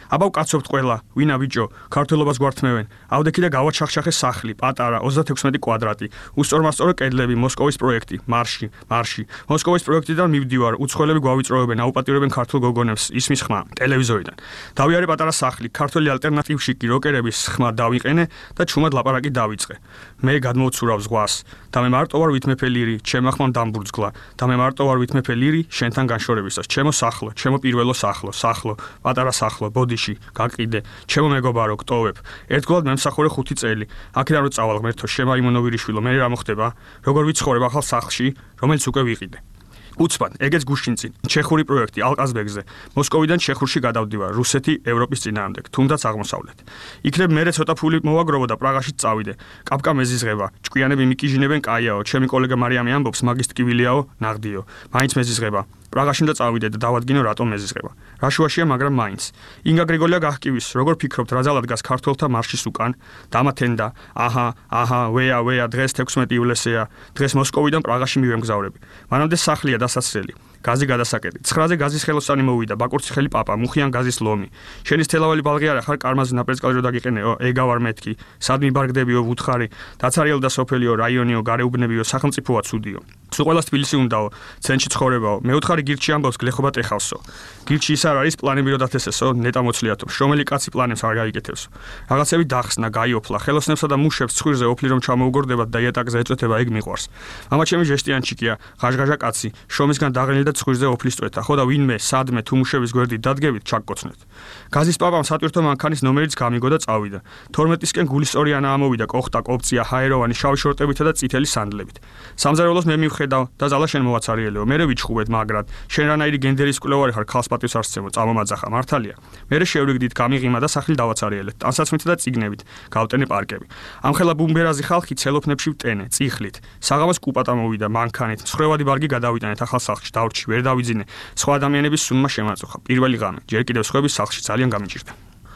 აბა ვკაცობთ ყველა, ვინა ბიჭო, ქართველობას გვართმევენ. ავდექი და გავაჩახჩახე სახლი, პატარა 36 კვადრატი, უსწორმასწორო კედლები, მოსკოვის პროექტი, მარში. მოსკოვის პროექტიდან მივდივარ, უცხოელები გვავიწროებენ, აუპატიურებენ ქართულ გოგონებს, ისმის ხმა, ტელევიზორიდან. დავიარე პატარა სახლი, ქართველი ალტერნატივში კი როკერების ხმა დავიყენე და ჩუმად ლაპარაკი დავიწყე. მე გადმოვცურავ ზღვას და მე მარტო ვარ ვითმეფელირი, ჩემო ხმამ დამბურძგლა და მე მარტო ვარ ვითმეფელირი შენთან განშორებისას. ჩემო სახლო, ჩემო პირველო სახლო, პატარა სახლო, ბოდიში, გაყიდე, ჩემო მეგობარო, გტოვებ. ერთგვარად მემსახურე 5 წელი. აქედან რო წავალ ღმერთო, შემაიმონოვირიშვილო, მე რა მოხდება? როგორ ვიცხოვრებ ახალ სახლში, რომელიც უკვე ვიყიდე. უცბად, ეგეც გუშინწინ, ჩეხური პროექტი ალყაზბეგზე. მოსკოვიდან ჩეხურში გადავდივარ, რუსეთი, ევროპის წინააღმდეგ, თუნდაც აღმოსავლეთ. იქნებ მერე ცოტა ფული მოვაგროვო და პრაღაში წავიდე. კაპკა მეზიზღება, ჭკვიანები მიკიჟინებენ კაიაო, ჩემი კოლეგა მარიამი ამბობს, მაგის ტკივილიაო, ნაღდიო. მაინც მეზიზღება. პრაღაში და წავიდე და დავადგინო რატომ მეზიზღება. რა შუაშია, მაგრამ მაინც. ინგა გრიგოლია გახკივის, როგორ ფიქრობთ, რა ძალად გას ქართველთა მარშის უკან? დამათენდა, აჰა, ვეა, დღეს 16 ივლისია. დღეს მოსკოვიდან პრაღაში მივემგზავრები. მანამდე სახლია დასასრელი. გაზი გადასაკეტი. 9-ზე გაზის ხელოსანი მოვიდა, ბაკურციხელი პაპა, მუხიან გაზის ლომი. შენი თელაველი ბალღი არა ხარ, კარმაზი ნაპერწკალი რო დაგიყენეო, ეგა ვარ მეთქი. სად მიბარგდებიო, ვუთხარი, დაცარიელ და სოფელიო, რაიონიო, გარეუბნებიო, სახელმწიფოა ცუდიო. სულ ყველას თბილისი უნდაო, ცენტრში ცხოვრებაო. მე ვუთხარი გირჩი ამბობს, გლეხობა ტეხავსო. გირჩი ის არ არის პლანები რო დათესესო, ნეტა მოცლიათო. შრომელი კაცი პლანებს არ გაიგეთევსო. რაღაცები დახსნა, გაიოფლა, ხელოსნებსა და მუშებს ცხვირზე ოფლი რომ ჩამოუგორდებათ და იატაკზე ეწვეთება, ეგ მიყვარს. მამა ჩემი ჟესტიანჩიკია, ღაჟღაჟა კაცი, შრომისგან დაღლილი და ცხვირზე ოფლის წვეთა, ხო და ვინმე, სადმე თუ მუშების გვერდით დადგებით, ჩაგკოცნეთ. გაზის პაპამ სატვირთო მანქანის ნომერიც გამიგო და წავიდა. 12-ისკენ გულისწორი ანა ამოვიდა, კოხტა, კოპწია, ჰაეროვანი, შავი შორტებითა და წითელი სანდლებით. სამზარეულოს მე მივხედავ და ზალა შენ მოვაცარიელეო, მერე ვიჩხუბეთ მაგრად. შენ რანაირი გენდერის კვლევარი ხარ, ქალს პატივს არ სცემო, წამომაძახა, მართალია. მერე შევრიგდით, გამიღიმა და სახლი დავაცარიელეთ. ტანსაცმლითა და წიგნებით, გავტენე პარკები. ამხელა ბუმბერაზი ხალხი ცელოფნებში ვტენე, წიხლით. საღამოს კუპატა მოვიდა, მანქანით, მსხვერვადი ბარგი გადავიტანეთ ახალ სახლში, დავრჩი, ვერ დავიძინე. სხვა ადამიანების სუნმა შემაწუხა. პირველი ღამე, ჯერ კიდევ სხვების სახლში ძალიან გამიჭირდა.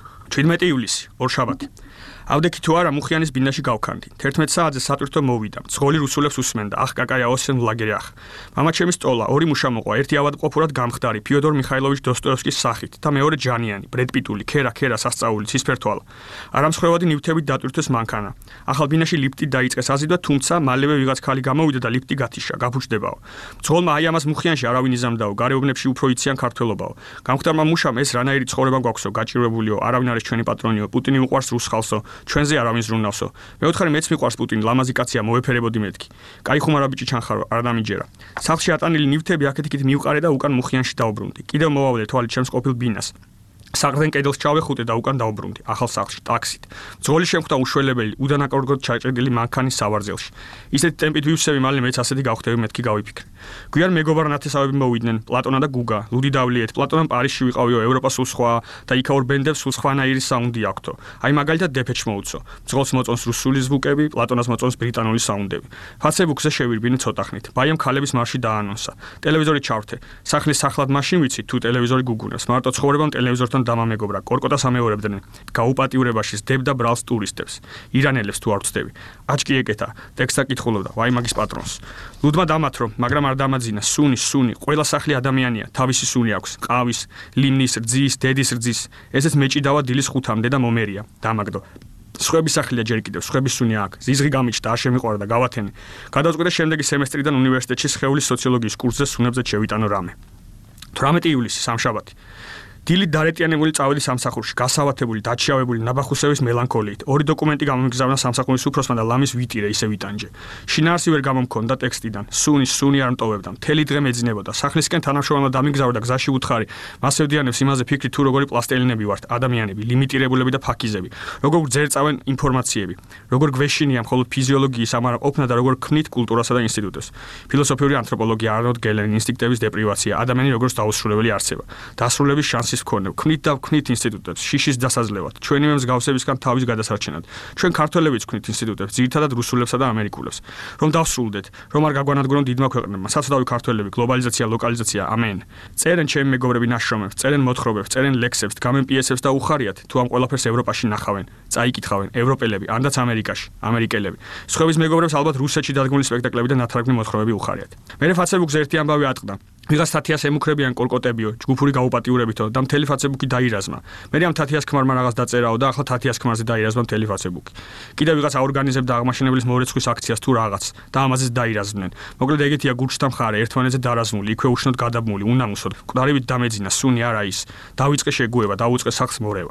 17 ივლისი, ორშაბათი. ავდექი თუ არა მუხიანის ბინაში გავქანდი. 11 საათზე სატვირთო მოვიდა. მძღოლი რუსულებს უსმენდა. ახ კაკაია ოსენ ლაგერი ახ. მამა ჩემი სტოლა, ორი მუშა მოყვა, ერთი ავადმყოფურად გამხდარი, ფიოდორ მიხაილოვიჩ დოსტოევსკის სახით და მეორე ჯანიანი, ბრედ პიტული, ქერა სასწაული, ცისფერთვალა. არამსხვერვადი ნივთებით დატვირთეს მანქანა. ახალ ბინაში ლიფტი დაიწყეს აზიდვა, თუმცა მალევე ვიღაც ქალი გამოვიდა და ლიფტი გათიშა, გაფუჭდებაო. მძღოლმა აი ამას მუხიანში არავინ იზამდაო, გარეუბნებში უფრო იციან ქართველობაო. გამხდარმა მუშამ ეს რანაირი ცხოვრება გვაქვსო, გაჭირვებულიო, არავინ არის ჩვენი პატრონიო, პუტინი უყვარს რუს ხალხსო. ჩვენზე არავინ ზრუნავსო. მე ვთხარი მეც მიყვარს პუტინი, ლამაზი კაცია, მოეფერებოდი მეთქი. კაი ხუმარა ბიჭი ჩანხარო, არ დამიჯერა. სახლში ატანილი ნივთები აქეთ-იქით მივყარე და უკან მუხიანში დავბრუნდი. კიდევ მოვავლე თვალი ჩემს ყოფილ ბინას. საღდენ კედელს ჩავეხუტე და უკან დავბრუნდი. ახალ სახლში, ტაქსით. მძღოლი შემხვდა უშველებელი, უდანაკარგოდ ჩაჭრილი მანქანის სავარძელში. ისეთი ტემპით ვივსები, მალე მეც ასეთი გავხდები, მეთქი გავიფიქრე. გვიან მეგობარ ნათესავები მოვიდნენ, პლატონა და გუგა, ლუდი დავლიეთ, პლატონამ პარიზში ვიყავიო, ევროპა სულ სხვა და იქაურ ბენდებს სულ სხვანაირი საუნდი აქვთო. აი მაგალითად დეფეჩ მოუწო. მძღოლს მოწონს რუსული ზვუკები, პლატონას მოწონს ბრიტანული საუნდები. ფაცებუქზე შევირბინე ცოტახნით. ბაიამ ქალების მარში დაანონსა. ტელევიზორი ჩავრთე. სახლის სახლად მაშინ ვიცი თუ ტელევიზორი გუგუნას. მარტო ცხოვრებამ ტელევიზორთან დამამეგობრა, კორკოტას ამეორებდნენ. გაუპატიურებაში ზდებდა ბრალს ტურისტებს. ირანელებს თუ არ ვწდები. აჭკი ეკეთა, ტექსტა კითხულობდა, ვაი მაგის პატრონს. ლუდმა დამათრო, მაგრამ არ დამაძინა, სუნი, ყველა სახლი ადამიანია, თავისი სუნი აქვს, ყავის, ლიმნის, რძის, დედის რძის. ესეც მეჭიდავა დილის 5-მდე და მომერია. დამაგდო. სხვების სახლია ჯერ კიდევ, სხვების სუნი აქვს. ზიზღი გამიჭდა, არ შემიყვარა და გავათენე. გადავწყვიტე შემდეგი სემესტრიდან უნივერსიტეტში სხეულის სოციოლოგიის კურსზე სუნებზე შევიტანო რამე. 18 ივლისი, სამშაბათი. დილით დარეტიანებული წავედი სამსახურში, გასავათებული, დაჩიავებული ნაბახუსევის მელანქოლიით. ორი დოკუმენტი გამომიგზავნა სამსახურის უფროსმა და ლამის ვიტირე, ისე ვიტანჯე. შინაარსი ვერ გამომქონდა ტექსტიდან. სუნი არ მტოვებდა. მთელი დღე მეძინებოდა. სახლისკენ თანამშრომელმა დამიგზავრდა, გზაში უთხარი. მასევდიანებს იმაზე ფიქრი თუ როგორი პლასტელინები ვართ, ადამიანები, ლიმიტირებულები და ფაქიზები. როგორ გძერწავენ ინფორმაციები. როგორ გვეშინია მხოლოდ ფიზიოლოგიის ამარაყოფნა და როგორ ქმნით კულტურასა და ინსტიტუტებს. ფილოსოფიური ანთროპოლოგია, არნოლდ გელენი, ინსტინქტების დეპრივაცია, ადამიანი როგორც დაუსრულებელი არსება. დასრულების შანსი ვქნით და ვქნით ინსტიტუტებს, შიშის დასაძლევად, ჩვენივე მსგავსებისგან თავის გადასარჩენად. ჩვენ ქართველებიც ვქნით ინსტიტუტებს, ძირითადად რუსულებსა და ამერიკულებს. რომ დავსრულდეთ, რომ არ გაგვანადგურონ დიდმა ქვეყნებმა, საცოდავი ქართველები, გლობალიზაცია, ლოკალიზაცია, ამენ. წერენ ჩემი მეგობრები ნაშრომებს, წერენ მოთხრობებს, წერენ ლექსებს, დგამენ პიესებს და უხარიათ, თუ ამ ყველაფერს ევროპაში ნახავენ, წაიკითხავენ, ევროპელები, ანდაც ამერიკაში, ამერიკელები. სხვების მეგობრებს ალბათ რუსეთში დადგმული სპექტაკლები და ნათარგმნი მოთხრობები უხარიათ. მე ფაცებუქზე ერთი ამბავი ატყდა. ვიღაც თათიას ემუქრებიან კოლკოტებიო, ჯგუფური გაუპატიურებითო და მთელი Facebook-ი დაირაზმა. მე ამ თათიას ქმარმა რაღაც დაწერაო და ახლა თათიას ქმარზე დაირაზმა მთელი Facebook-ი. კიდევ ვიღაც აორგანიზებდა აღმაშენებლის მორეცხვის აქციას თუ რაღაც და ამაზეც დაირაზმნენ. მოკლედ ეგეთია გურჩთა მხარე, ერთმანეთზე დარაზმული, იქვე უშნოდ გადაბმული, უნამუსოდ. მკვდარივით დამეძინა, სუნი არა ის. დავიწყე შეგუება, დაუწყე სახს მორევა.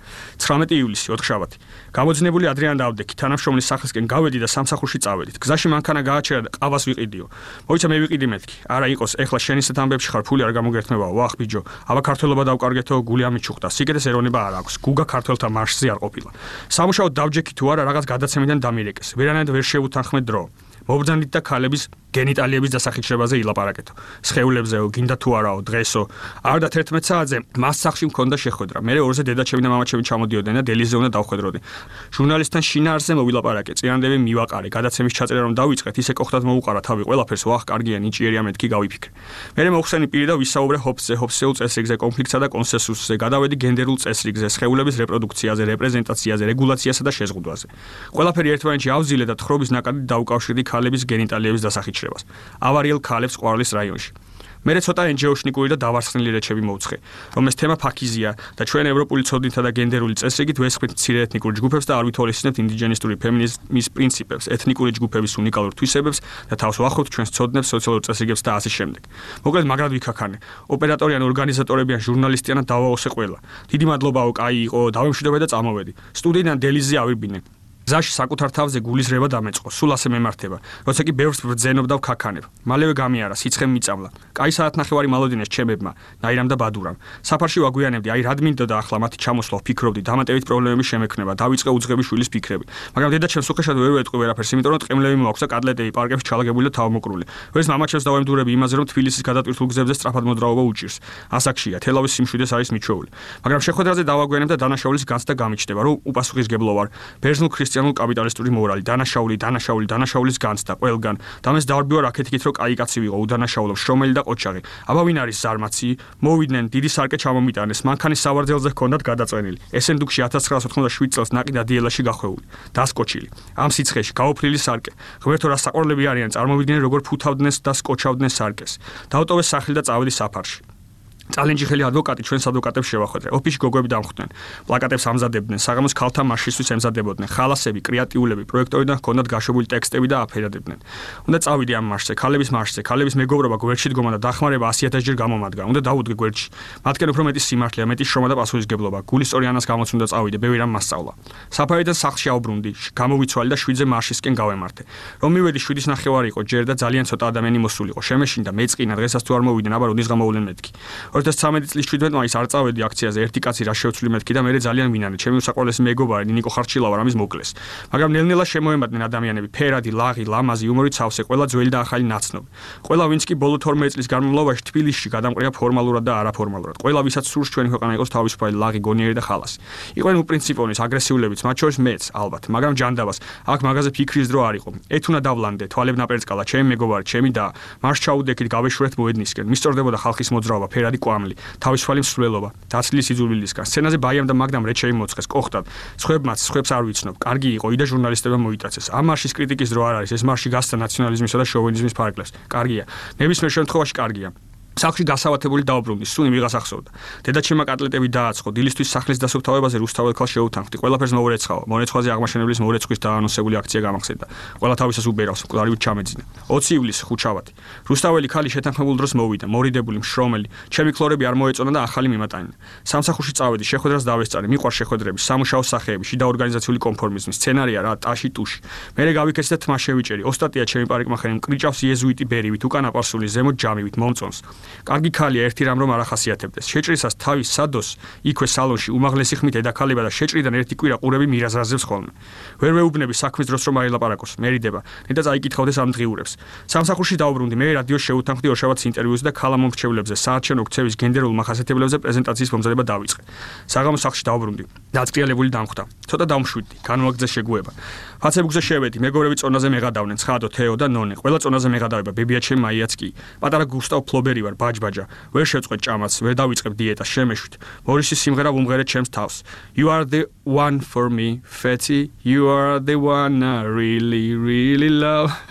19 ივლისი, ოთხშაბათი. გამოძნებული ადრიან დავდექი, თანამშრომლის სახლისკენ გავედი და სამსახურში წავედით. გზაში მანქანა გააჩერა და ყავას ვიყიდიო. მოიცა მე ვიყიდი მეთქი. არა იყოს, ეხლა შენ ისეთ ამბებში ხარ, ფული არ გამოგერთმევაო, ვახ ბიჯო. აბა ქართველობა დავკარგეთო, გული ამიჩუხდა. სიკეთეს ეროვნება არ აქვს. გუგა ქართველთა მარშზე არ ყოფილა. სამუშაოდ დავჯექი თუ არა, რაღაც გადაცემიდან დამირეკეს. ვერანაირად ვერ შევუთანხმე დრო. მობრძანდით და ქალების გენიტალიების დასახიჩრებაზე ილაპარაკეთო. სხეულებზეო, გინდა თუ არაო, დღესო. არ და 11 საათზე მას სახლში მქონდა შეხვედრა. მე ორზე დედაჩემი და მამაჩემი ჩამოდიოდნენ და დელიზზე უნდა დავხვედროდი. ჟურნალისტთან შინაარსზე მოვილაპარაკე, წინანდები მივაყარე, გადაცემის ჩაწერა რომ დავიწყეთ, ისე კოხტად მოუყარა თავი ყველაფერს, ვახ, კარგია, ნიჭიერია მეთქი გავიფიქრე. მე მოხსენი პირი და ვისაუბრე ჰოფსეულ წესრიგზე, კონფლიქტსა და კონსენსუსზე, გადავედი გენდერულ წესრიგზე, სხეულების რეპროდუქციაზე, რეპრეზენტაციაზე, რეგულაციასა და შეზღუდვაზე. ყველაფერი ერთმანეთში ავზილე და თხრობის ნაკადით დაუკავშირდი ქალების გენიტალიების დასახიჩრებას. ავარიელ ქალებს ყვარლის რაიონში. მე ცოტა ენჯეოშნიკური და დავარცხნილი რეჩები მოვცხე, რომ ეს თემა ფაქიზია და ჩვენ ევროპული ცოდნითა და გენდერული წესრიგით ვესხვით მცირე ეთნიკურ ჯგუფებს და არ ვითვალისწინებთ ინდიჯენისტური ფემინიზმის პრინციპებს, ეთნიკური ჯგუფების უნიკალურ თვისებებს და თავს ვახავთ ჩვენს ცოდნებს, სოციალურ წესრიგებს და ასე შემდეგ. მოკლედ მაგრად ვიქაქანე. ოპერატორი ან ორგანიზატორები ან ჟურნალისტი ან დავაოსე ყველა. დიდი მადლობაო, კაი იყო, დავემშვიდობე და წამოვედი. სტუდიიდან დელიზზე ავიბინე. ზაში საკუთარ თავზე გულისრევა დამეწყო, სულ ასე მემართება. როცა კი ბევრს ვბრძენობ და ვქაქანებ. მალევე გამიარა, სიცხემ მიწამლა. კაი საათნახევარი მალოდინეს ჩემებმა, ნაირამ და ბადურამ. საფარში ვაგვიანებდი, აი რად მინდო და ახლა მათი ჩამოსვლა ვფიქრობდი, დამატებით პრობლემების შემექმნება, დავიწყე უძღები შვილის ფიქრები. მაგრამ დედაჩემს უხეშად ვერ ვეტყვი ვერაფერს, იმიტომ რომ ტყემლები მოაქვს და კატლეტები პარკებში ჩალაგებული და თავმოყრული. ვერს მამაჩემს დავემდურები იმაზე, რომ თბილისის გადატვირთულ გზებზე სწრაფად მოძრაობა უჭირს. ასაკშია, თელავის სიმშვიდეს არის მიჩვეული. მაგრამ შეხვედრაზე დავაგვიანებ და დანაშაულის განცდა გამიჩნდება, რომ უპასუხისგებლო ვარ. ბერძნულ ქრისტიანულ კაპიტალისტური მორალი, დანაშაულის განცდა ყველგან. დამეს დავარბივა რაკეთიკით, რომ კაი კაცი ვიყო, უდანაშაულო, შრომელი და ყოჩაღი. აბა ვინ არის ზარმაცი? მოვიდნენ, დიდი სარკე ჩამომიტანეს, მანქანის სავარძელზე ჰქონდათ გადაწვენილი. ესენდუქში 1997 წელს ნაკი დადიელაში გახვეული, დასკოჩილი. ამ სიცხეში გაოფლილი სარკე. ღმერთო რა საყვარლები არიან, წარმოვიდნენ როგორ ფუთავდნენ და სკოჩავდნენ სარკეს. დავტოვეს სახლი და წავედი საფარში. წალენჯიხელი ადვოკატი ჩვენს ადვოკატებს შევახვედრე. ოფისში გოგოები დამხვდნენ. პლაკატებს ამზადებდნენ, საღამოს ქალთა მარშისთვის ემზადებოდნენ. ხალასები, კრეატიულები, პროექტორიდან ჰქონდათ გაშვებული ტექსტები და აფერადებდნენ. უნდა წავიდე ამ მარშზე, ქალების მეგობრობა გვერდში დგომა და დახმარება 100.000 ჯერ გამომადგა. უნდა დავუდგე გვერდში. მათკენ უფრო მეტი სიმართლეა, მეტი შრომა და პასუხისგებლობა. გულისწორი ანას გამოც უნდა წავიდე, ბევრი რამ მასწავლა. საფარიდან სახლში ავბრუნდი, გამოვიცვალე და 7-ზე მარშისკენ გავემართე. რომ მივედი 7:30 იყო ჯერ და ძალიან ცოტა ადამიანი მოსულიყო. შემეშინდა, მეწყინა, დღესაც თუ არ მოვიდნენ, აბა როდის გამოვლენ მეთქი. 2013 წლის 17 მაისს არ წავედი აქციაზე, ერთი კაცი რა შევცვლი მეთქი და მე ძალიან ვინანე, ჩემი უსაყვარლესი მეგობარი ნინიკო ხარჩილავა რამის მოკლეს. მაგრამ ნელ-ნელა შემოემატნენ ადამიანები, ფერადი, ლაღი, ლამაზი, იუმორით სავსე, ყველა ძველი და ახალი ნაცნობი. ყველა ვინც კი ბოლო 12 წლის განმავლობაში თბილისში გადამყრია ფორმალურად და არაფორმალურად. ყველა ვისაც სურს ჩვენი ქვეყანა იყოს თავისუფალი, ლაღი, გონიერი და ხალასი. იყვნენ უპრინციპონი, აგრესიულებიც, მათ შორის მეც, ალბათ, მაგრამ ჯანდაბას, აქ მაგაზე ფიქრის დრო არ იყო. ეთუნა დავლანდე, თვალებ ნაპერწკალა, ჩემი მეგობარი, ჩემი და მარშ ჩაუდექით, გავეშურეთ მოედნისკენ. მისწორდებოდა ხალხის მოძრაობა, ფერადი კვამლი, თავისუფალი მსვლელობა, დაცლილი სიძულვილისგან. სცენაზე ბაიამ და მაგდამ რეჩები მოწყეს, კოხტად. სხვებს არ ვიცნობ. კარგი იყო, იდა ჟურნალისტებმა მოიტაცეს. ამ მარშის კრიტიკის დრო არ არის, ეს მარში გასცა ნაციონალიზმისა და შოვინიზმის ფარგლებს. კარგია. ნებისმიერ შემთხვევაში კარგია. სახლში გასავათებული დაუბრუნდი, სუნი ვიღას ახსოვდა. დედაჩემმა კატლეტები დააწყო, დილისთვის სახლის დასუფთავებაზე რუსთაველ ქალს შევუთანხმდი. ყველაფერს მოვერეცხავა. მონეცხვაზე აღმაშენებლის მორეცხვის დაანონსებული აქცია გამახსენდა. ყველა თავისას უბერავს, მკვდარივით ჩამეძინა. 20 ივლისი, ხუთშაბათი. რუსთაველი ქალი შეთანხმებულ დროს მოვიდა, მორიდებული, მშრომელი. ჩემი ქლორები არ მოეწონა და ახალი მიმატანა. სამსახურში წავედი, შეხვედრას დავესწარი, მიყვარს შეხვედრები, სამუშაო სახეები, შიდა ორგანიზაციული კონფორმიზმი, სცენარია რა, ტაში ტუში. მერე გავიქეცი და თმა შევიჭერი. ოსტატია ჩემი პარიკმახერი, მკრიჭავს იეზუიტი ბერივით, უკან აპარსული, ზემოთ ჯამივით, მომწონს. კარგი ქალია, ერთი რამ რომ არ ახასიათებდეს. შეჭრისას თავის სადოს, იქვე სალონში უმაღლესი ხმით ედაქალება და შეჭრიდან ერთი კვირა ყურები მირაზრაზებს ხოლმე. ვერ ვეუბნები საქმის დროს რომ აილაპარაკოს, მერიდება. ნედა წაიკითხავდეს ამ დღიურებს. სამსახურში დაუბრუნდი, მე რადიოს შევუთანხმდი ორშაბათს ინტერვიუზე და ქალამომრჩევლებზე, საარჩევნო ქცევის გენდერულ მახასიათებლებზე პრეზენტაციის მომზადება დავიწყე. საღამოს სახლში დაუბრუნდი. დაწკრიალებული დამხვდა. ცოტა დავმშვიდდი, განვაგრძე შეგუება. ფაცებუქზე შევედი, მეგობრები წონაზე მეღადავდნენ, ცხადო, თეო და ნონე. ყველა წონაზე მეღადავება, ბებიაჩემ მაიაც კი. პატარა გუსტავ ფლობერი ვარ, ბაჯბაჯა. ვერ შევწყვეტ ჭამაც, ვერ დავიწყებ დიეტას, შემეშვით. მორისის სიმღერა ვუმღერეთ ჩემს თავს. You are the one for me, Fatty. You are the one I really, really love.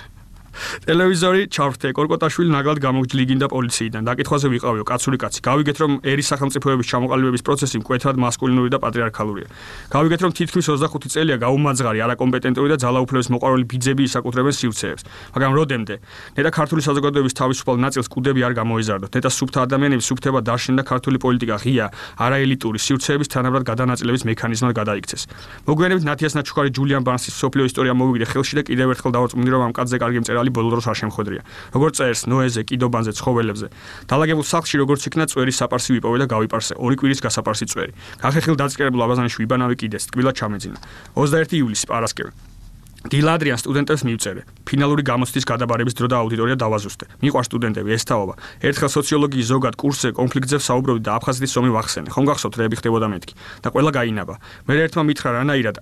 ტელევიზორი ჩავრთე, კორკოტაშვილი ნაგლად გამოგჯლიგინდა პოლიციიდან. დაკითხვაზე ვიყავიო, კაცური კაცი. გავიგეთ, რომ ერის სახელმწიფოების ჩამოყალიბების პროცესი მკვეთრად მასკულინური და პატრიარქალურია. გავიგეთ, რომ თითქმის 25 წელია გაუმაძღარი, არაკომპეტენტური და ძალაუფლების მოყვარული ბიძები ისაკუთრებენ სივრცეებს. მაგრამ როდემდე? ნეტა ქართული საზოგადოების თავისუფალ ნაწილს კუდები არ გამოეზარდოთ. ნეტა სუფთა ადამიანები სუფთება დარშენ და ქართული პოლიტიკა ღია, არაელიტური სივრცეების თანაბრად გადანაწილების მექანიზმად გადაიქცეს. მოგვიანებით ნათიას ნაჩუქარი ჯულიან ბარნსის სოფლიო ისტორია მოვიგდე ხელში და კიდევ ერთხელ დავარწმუნდი, რომ ამ კაცზე კარგი მწერალი ბოლო დროს არ შემხვედრია. როგორც წერს ნოეზე, კიდობანზე, ცხოველებზე. დალაგებულ სახლში როგორც იქნა წვერის საპარსი ვიპოვე და გავიპარსე. 2 კვირის გასაპარსი წვერი. გახერხილ დაწიკერებულ აბაზანიშვილი იბანავი კიდეც, ტკბილად ჩამეძინა. 21 ივლისი პარასკევი. დილადრიან სტუდენტებს მივწერე. ფინალური გამოცდის გადაბარების დრო და აუდიტორია დავაზუსტე. მიყვარს სტუდენტები, ეს თაობა. ერთხელ სოციოლოგიის ზოგად კურსზე კონფლიქტზე საუბრობდი და აფხაზეთის ომი ვახსენე. ხომ გახსოვთ რეები ხდებოდა მეთქი და ყველა გაინაბა. მე ერთმა მითხრა რანაირად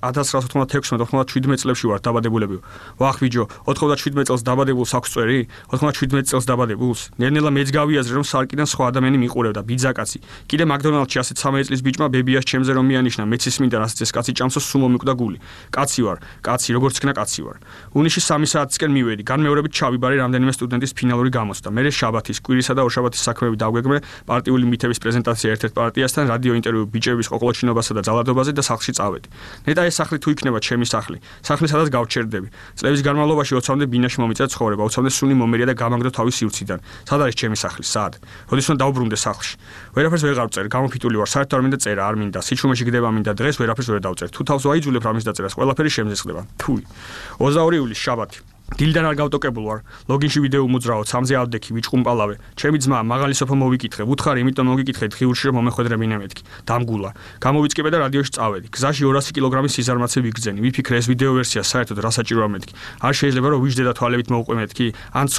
1996-97 წლებში ვარ დაბადებულებიო. ვახ ბიჯო, 97 წელს დაბადებულს აქვს წვერი? 97 წელს დაბადებულს? ნერნელა მეც გავიაზრე რომ სარკიდან სხვა ადამიანი მიყურებდა, ბიძაკაცი. კიდე მაკდონალდში ასეთ 13 წლის ბიჭმა ბებიას ჩემზე რომ მიანიშნა, მეც ის მინდა რასაც ეს კაცი ჭამსო სულ მომიკვდა გული. კაცი ვარ, კაცი როგორც კაცი ვარ. უნიში 3 საათისკენ მივედი. განმეორებით ჩავიბარე რამდენიმე სტუდენტის ფინალური გამოცდა. მერე შაბათის, კვირისა და ორშაბათის საქმეები დავგეგმე პარტიული მითების პრეზენტაცია ერთ-ერთ პარტიასთან, რადიო ინტერვიუ ბიჭების ყოყლოჩინობასა და ძალადობაზე და სახლში წავედი. ნეტა ეს სახლი თუ იქნება ჩემი სახლი. სახლი სადაც გავჩერდები. წლების განმავლობაში ოცამდე ბინაში მომიწია ცხოვრება, ოცამდე სუნი მომერია და გამაგდო თავის სივრციდან. სად არის ჩემი სახლი? სად? როდის უნდა დავბრუნდე სახლში? ვერაფერს ვეღარ ვწერ, გამოფიტული ვარ, საერთოდ არ მინდა წერა, არ მინდა. სიჩუმეში გდება მინდა დღეს ვერაფერს ვერ დავწერ. თუ თავს ვაიძულებ რამის დაწერას, ყველაფერი შემზესხდება. თუი. 22 ივლისი შაბათი. დილიდან არ გავტოკებულ ვარ. ლოგინში ვიდეო მოძრაო, 3-ზე ავდექი, ვიჭყუმპალავე. ჩემი ძმა, მაღალი სოფო მოვიკითხე, ვუთხარი, იმიტომ მოგიკითხეთ ღიურში რომ მომეხვედრებინე მეთქი. დამგულა. გამოვიწყებე და რადიოში წავედი. გზაში 200 კილოგრამის სიზარმაცე ვიგრძენი. ვიფიქრე ეს ვიდეო ვერსია საერთოდ რა საჭიროა მეთქი. არ შეიძლება რომ ვიждდე და თვალებით მოვყვე მეთქი. ან